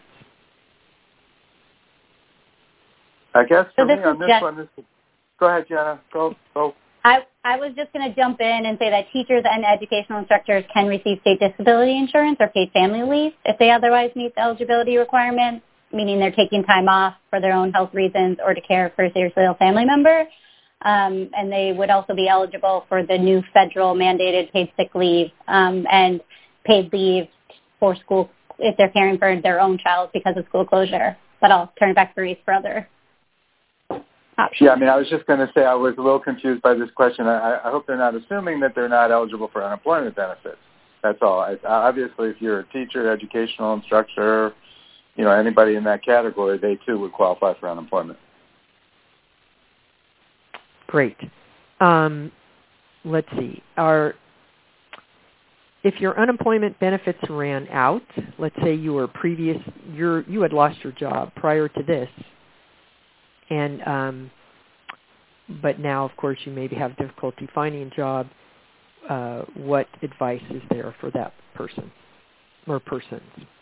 S5: I guess for
S7: So
S5: me
S7: this
S5: on
S7: is
S5: this
S7: Jen-
S5: one, this is, go ahead, Jenna. Go, go.
S7: I, I was just going to jump in and say that teachers and educational instructors can receive state disability insurance or paid family leave if they otherwise meet the eligibility requirements, meaning they're taking time off for their own health reasons or to care for a seriously ill family member. Um, and they would also be eligible for the new federal mandated paid sick leave um, and paid leave for school if they're caring for their own child because of school closure. But I'll turn it back to Reese for other options.
S5: Yeah, I mean, I was just going to say I was a little confused by this question. I, I hope they're not assuming that they're not eligible for unemployment benefits. That's all. I, obviously, if you're a teacher, educational instructor, you know, anybody in that category, they too would qualify for unemployment.
S2: Great. Um, let's see. Our, if your unemployment benefits ran out, let's say you were previous, you're, you had lost your job prior to this, and um, but now, of course, you maybe have difficulty finding a job. Uh, what advice is there for that person or persons?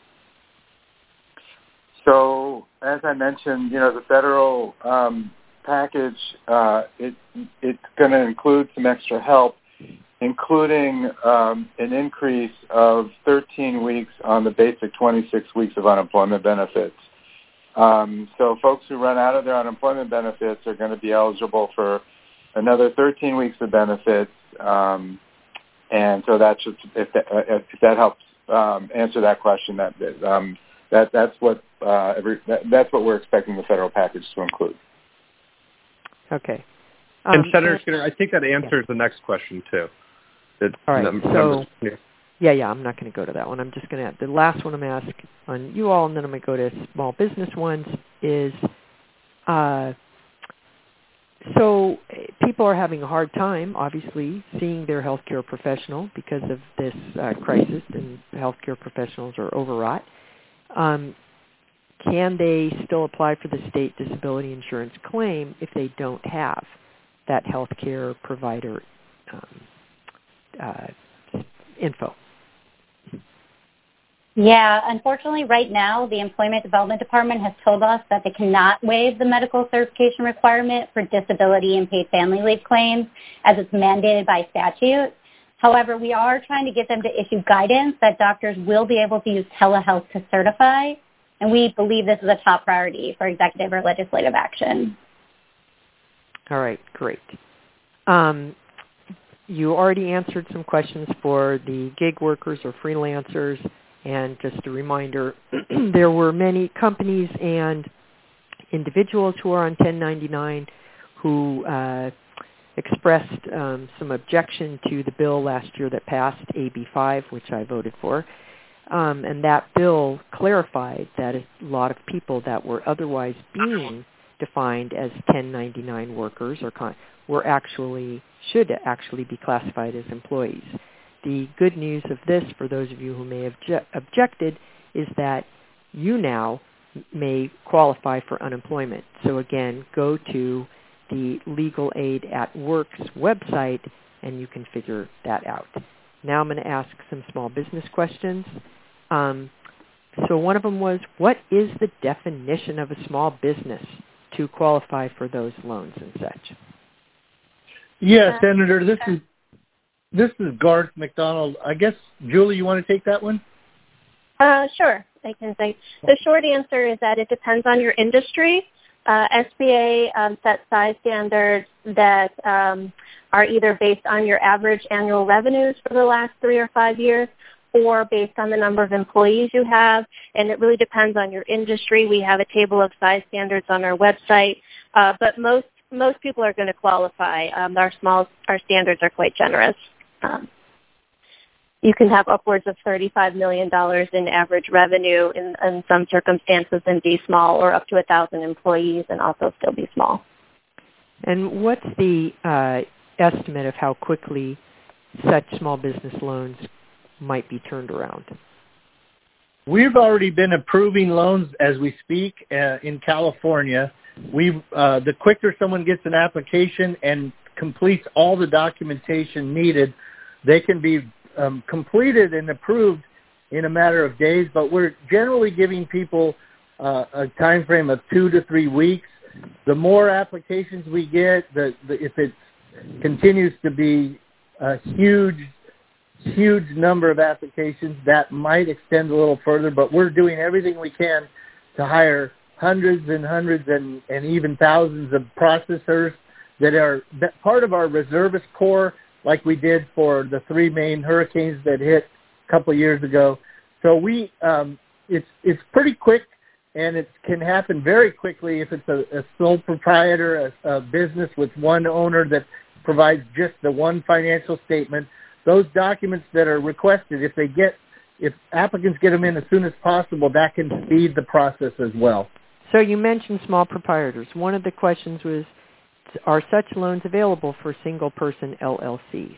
S5: So, as I mentioned, you know, the federal um, package, uh, it, it's going to include some extra help, including um, an increase of thirteen weeks on the basic twenty-six weeks of unemployment benefits. Um, so folks who run out of their unemployment benefits are going to be eligible for another thirteen weeks of benefits. Um, and so that should, if that, if that helps um, answer that question, that um, that that's what uh, every that, that's what we're expecting the federal package to include.
S2: Okay. Um,
S6: and Senator Skinner, I think that answers
S2: yeah.
S6: the next question too. It,
S2: All right.
S6: Numbers,
S2: so.
S6: yeah.
S2: Yeah, yeah, I'm not going to go to that one. I'm just going to, the last one I'm going to ask on you all, and then I'm going to go to small business ones, is uh, so people are having a hard time, obviously, seeing their healthcare professional because of this uh, crisis, and healthcare professionals are overwrought. Um, can they still apply for the state disability insurance claim if they don't have that healthcare provider um, uh, info?
S7: Yeah, unfortunately, right now, the Employment Development Department has told us that they cannot waive the medical certification requirement for disability and paid family leave claims as it's mandated by statute. However, we are trying to get them to issue guidance that doctors will be able to use telehealth to certify, and we believe this is a top priority for executive or legislative action.
S2: All right, great. Um, you already answered some questions for the gig workers or freelancers. And just a reminder, there were many companies and individuals who are on ten ninety-nine who uh, expressed um, some objection to the bill last year that passed, A B five, which I voted for. Um, and that bill clarified that a lot of people that were otherwise being defined as ten ninety-nine workers or con- were actually, should actually be classified as employees. The good news of this, for those of you who may have obje- objected, is that you now may qualify for unemployment. So again, go to the Legal Aid at Work's website, and you can figure that out. Now I'm going to ask some small business questions. Um, so one of them was, what is the definition of a small business to qualify for those loans and such?
S9: Yeah, Senator, this is this is Garth McDonald. I guess, Julie, you want to take that one?
S8: Uh, sure, I can say. The short answer is that it depends on your industry. Uh, S B A um, sets size standards that um, are either based on your average annual revenues for the last three or five years or based on the number of employees you have, and it really depends on your industry. We have a table of size standards on our website, uh, but most most people are going to qualify. Um, our small our standards are quite generous. Um, you can have upwards of thirty-five million dollars in average revenue in, in some circumstances and be small, or up to one thousand employees and also still be small.
S2: And what's the uh, estimate of how quickly such small business loans might be turned around?
S9: We've already been approving loans as we speak uh, in California. We uh, the quicker someone gets an application and completes all the documentation needed, they can be um, completed and approved in a matter of days. But we're generally giving people uh, a time frame of two to three weeks. The more applications we get, the, the if it continues to be a huge, huge number of applications, that might extend a little further. But we're doing everything we can to hire hundreds and hundreds and, and even thousands of processors that are that part of our reservist corps, like we did for the three main hurricanes that hit a couple of years ago. So we, um, it's it's pretty quick, and it can happen very quickly if it's a, a sole proprietor, a, a business with one owner that provides just the one financial statement. Those documents that are requested, if they get, if applicants get them in as soon as possible, that can speed the process as well.
S2: So you mentioned small proprietors. One of the questions was, are such loans available for single-person L L Cs?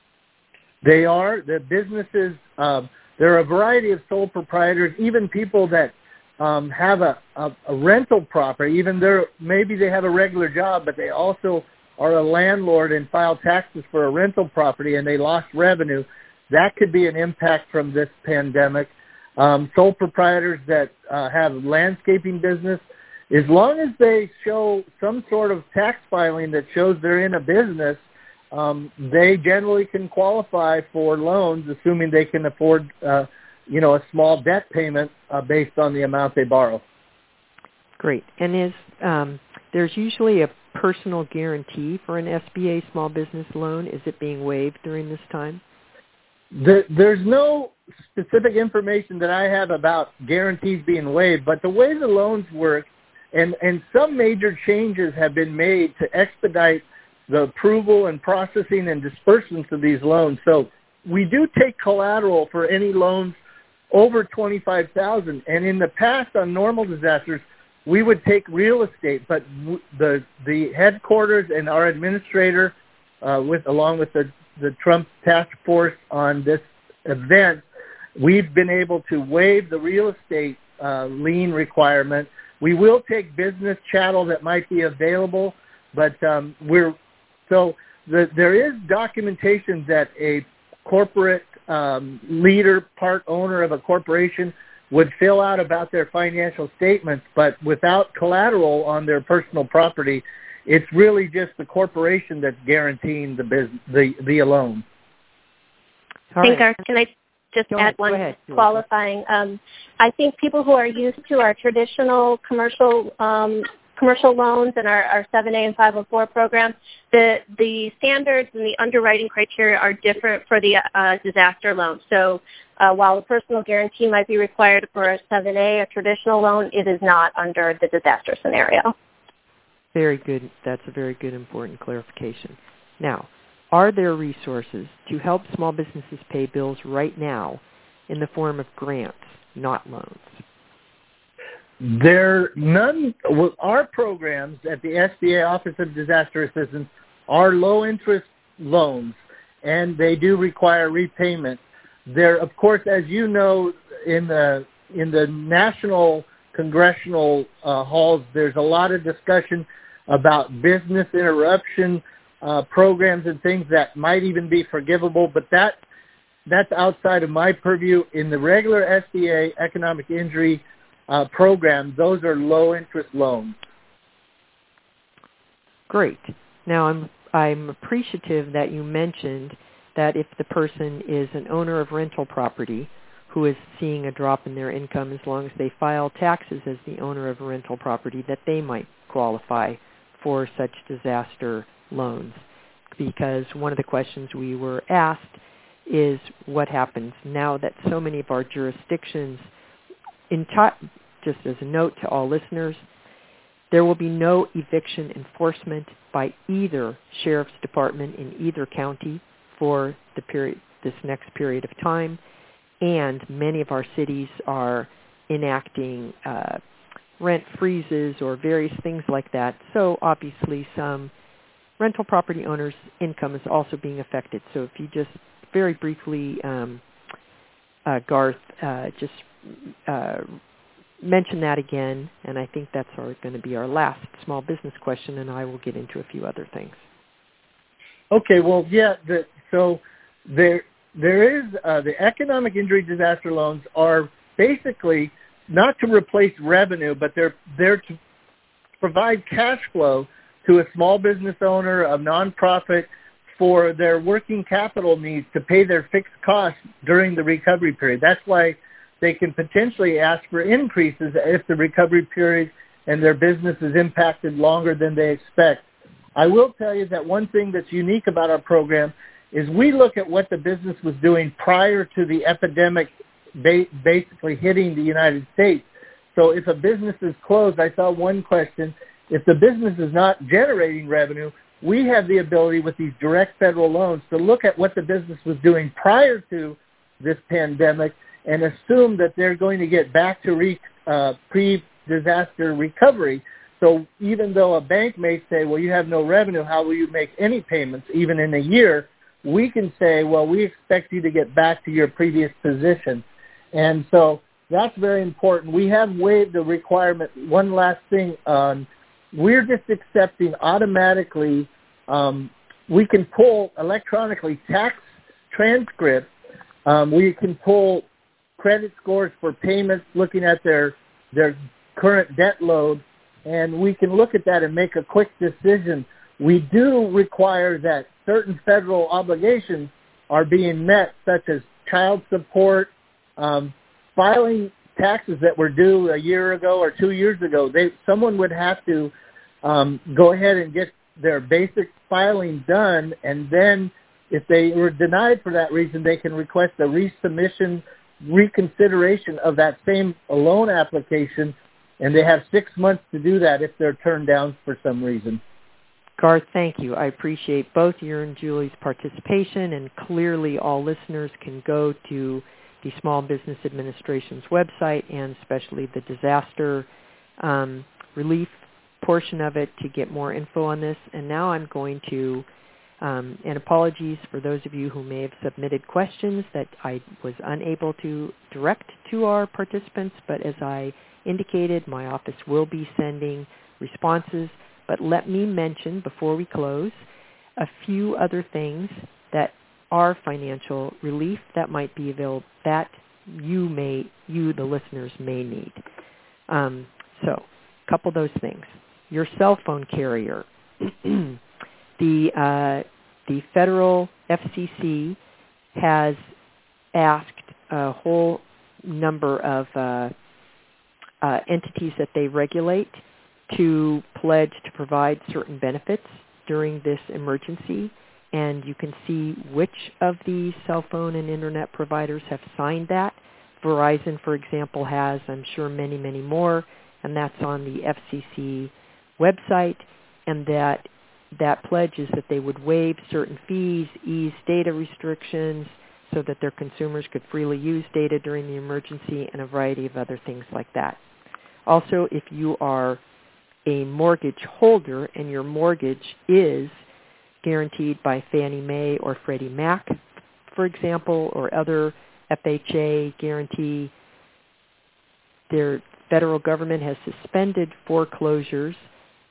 S9: They are. The businesses, uh, there are a variety of sole proprietors, even people that um, have a, a, a rental property, even though maybe they have a regular job, but they also are a landlord and file taxes for a rental property and they lost revenue. That could be an impact from this pandemic. Um, sole proprietors that uh, have landscaping business, as long as they show some sort of tax filing that shows they're in a business, um, they generally can qualify for loans, assuming they can afford, uh, you know, a small debt payment uh, based on the amount they borrow.
S2: Great. And is um, there's usually a personal guarantee for an S B A small business loan? Is it being waived during this time?
S9: The, there's no specific information that I have about guarantees being waived, but the way the loans work, and, and some major changes have been made to expedite the approval and processing and disbursements of these loans. So we do take collateral for any loans over twenty-five thousand dollars, and in the past on normal disasters, we would take real estate, but w- the the headquarters and our administrator, uh, with along with the the Trump task force on this event, we've been able to waive the real estate uh, lien requirement. We will take business chattel that might be available, but um, we're so the, there is documentation that a corporate um, leader, part owner of a corporation, would fill out about their financial statements, but without collateral on their personal property, it's really just the corporation that's guaranteeing the business, the the loan.
S2: All
S8: Thank
S2: right.
S8: you. Can I just
S2: Go
S8: add
S2: ahead.
S8: one
S2: Go ahead.
S8: qualifying? Um, I think people who are used to our traditional commercial um, commercial loans and our, our seven A and five oh four programs, the the standards and the underwriting criteria are different for the uh, disaster loan. So uh, while a personal guarantee might be required for a seven A, a traditional loan, it is not under the disaster scenario.
S2: Very good. That's a very good, important clarification. Now, are there resources to help small businesses pay bills right now in the form of grants, not loans?
S9: There none. Well, our programs at the S B A Office of Disaster Assistance are low-interest loans, and they do require repayment. There, of course, as you know, in the in the national congressional uh, halls, there's a lot of discussion about business interruption uh, programs and things that might even be forgivable, but that that's outside of my purview. In the regular S B A economic injury uh, program, those are low-interest loans.
S2: Great. Now, I'm I'm appreciative that you mentioned that if the person is an owner of rental property who is seeing a drop in their income, as long as they file taxes as the owner of a rental property, that they might qualify for such disaster loans. Because one of the questions we were asked is what happens now that so many of our jurisdictions, in t- just as a note to all listeners, there will be no eviction enforcement by either sheriff's department in either county for the period, this next period of time, and many of our cities are enacting uh, rent freezes or various things like that. So obviously some rental property owners' income is also being affected. So if you just very briefly, um, uh, Garth, uh, just uh, mention that again, and I think that's our, going to be our last small business question, and I will get into a few other things.
S9: Okay, well, yeah, the, so there there is uh, the economic injury disaster loans are basically not to replace revenue, but they're there to provide cash flow to a small business owner, a nonprofit, for their working capital needs to pay their fixed costs during the recovery period. That's why they can potentially ask for increases if the recovery period and their business is impacted longer than they expect. I will tell you that one thing that's unique about our program is we look at what the business was doing prior to the epidemic ba- basically hitting the United States. So if a business is closed, I saw one question, if the business is not generating revenue, we have the ability with these direct federal loans to look at what the business was doing prior to this pandemic and assume that they're going to get back to re, uh, pre-disaster recovery. So even though a bank may say, well, you have no revenue, how will you make any payments even in a year? We can say, well, we expect you to get back to your previous position. And so that's very important. We have waived the requirement. One last thing, um, we're just accepting automatically, um, we can pull electronically tax transcripts. Um, we can pull credit scores for payments, looking at their their current debt load, and we can look at that and make a quick decision. We do require that certain federal obligations are being met, such as child support, um, filing taxes that were due a year ago or two years ago. They, someone would have to um, go ahead and get their basic filing done, and then if they were denied for that reason, they can request a resubmission, reconsideration of that same loan application, and they have six months to do that if they're turned down for some reason.
S2: Garth, thank you. I appreciate both your and Julie's participation, and clearly all listeners can go to the Small Business Administration's website and especially the disaster um, relief portion of it to get more info on this. And now I'm going to, um, and apologies for those of you who may have submitted questions that I was unable to direct to our participants, but as I indicated, my office will be sending responses. But let me mention before we close a few other things that are financial relief that might be available that you may, you the listeners may need. Um, so, a couple of those things. Your cell phone carrier, the uh, the federal F C C has asked a whole number of uh, uh, entities that they regulate to pledge to provide certain benefits during this emergency, and you can see which of these cell phone and internet providers have signed that. Verizon, for example, has, I'm sure, many, many more, and that's on the F C C website, and that that pledge is that they would waive certain fees, ease data restrictions, so that their consumers could freely use data during the emergency, and a variety of other things like that. Also, if you are a mortgage holder and your mortgage is guaranteed by Fannie Mae or Freddie Mac, for example, or other F H A guarantee, their federal government has suspended foreclosures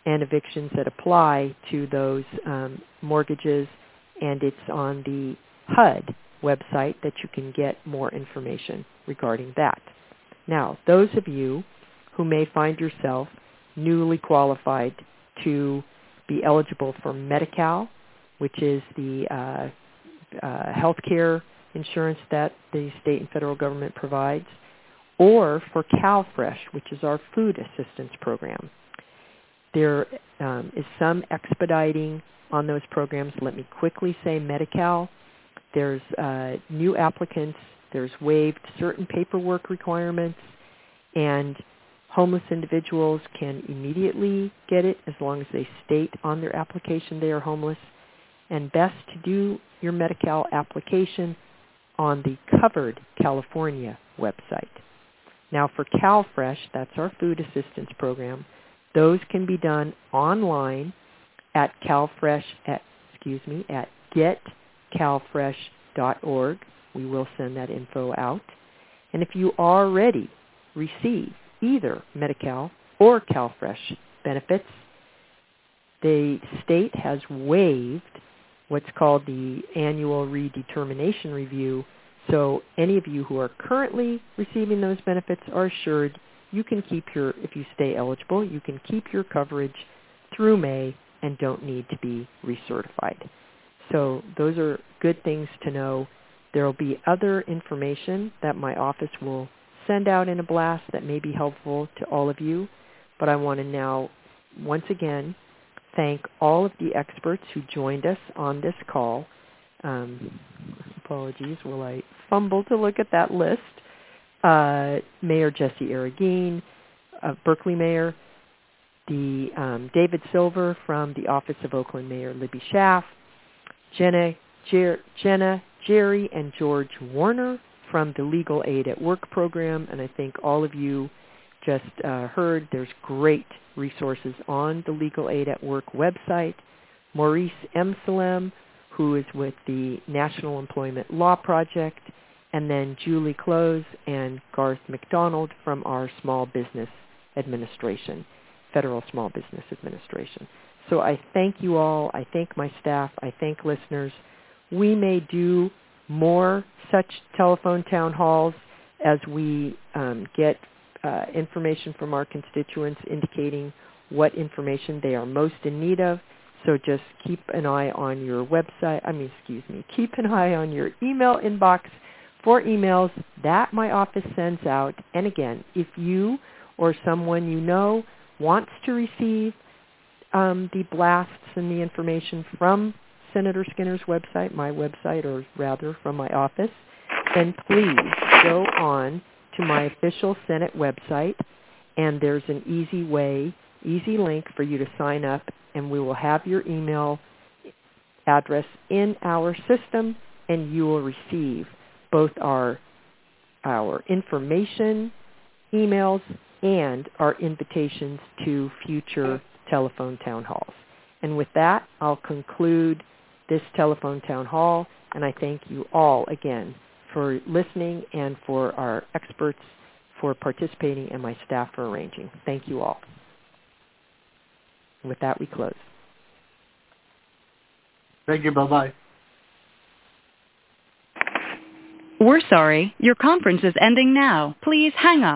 S2: and evictions that apply to those um, mortgages, and it's on the H U D website that you can get more information regarding that. Now, those of you who may find yourself newly qualified to be eligible for Medi-Cal, which is the uh, uh, health care insurance that the state and federal government provides, or for CalFresh, which is our food assistance program. There um, is some expediting on those programs. Let me quickly say Medi-Cal. There's uh, new applicants. There's waived certain paperwork requirements, and homeless individuals can immediately get it as long as they state on their application they are homeless. And best to do your Medi-Cal application on the Covered California website. Now for CalFresh, that's our food assistance program, those can be done online at CalFresh, at, excuse me, at get calfresh dot org. We will send that info out. And if you already receive either Medi-Cal or CalFresh benefits, the state has waived what's called the annual redetermination review. So any of you who are currently receiving those benefits are assured you can keep your, if you stay eligible, you can keep your coverage through May and don't need to be recertified. So those are good things to know. There will be other information that my office will send out in a blast that may be helpful to all of you. But I want to now, once again, thank all of the experts who joined us on this call. Um, apologies, will I fumble to look at that list? Uh, Mayor Jesse Arreguín, uh, Berkeley Mayor, the um, David Silver from the Office of Oakland Mayor Libby Schaaf, Jenna, Jer- Jenna, Jerry, and George Warner from the Legal Aid at Work program, and I think all of you just uh, heard there's great resources on the Legal Aid at Work website. Maurice M. Salem, who is with the National Employment Law Project, and then Julie Close and Garth McDonald from our Small Business Administration, Federal Small Business Administration. So I thank you all. I thank my staff. I thank listeners. We may do more such telephone town halls as we um, get uh, information from our constituents indicating what information they are most in need of. So just keep an eye on your website, I mean, excuse me, keep an eye on your email inbox for emails that my office sends out. And again, if you or someone you know wants to receive um, the blasts and the information from Senator Skinner's website, my website, or rather from my office, then please go on to my official Senate website, and there's an easy way, easy link for you to sign up, and we will have your email address in our system, and you will receive both our, our information emails and our invitations to future telephone town halls. And with that, I'll conclude this telephone town hall, and I thank you all again for listening and for our experts for participating and my staff for arranging. Thank you all. And with that, we close.
S9: Thank you. Bye-bye.
S10: We're sorry. Your conference is ending now. Please hang up.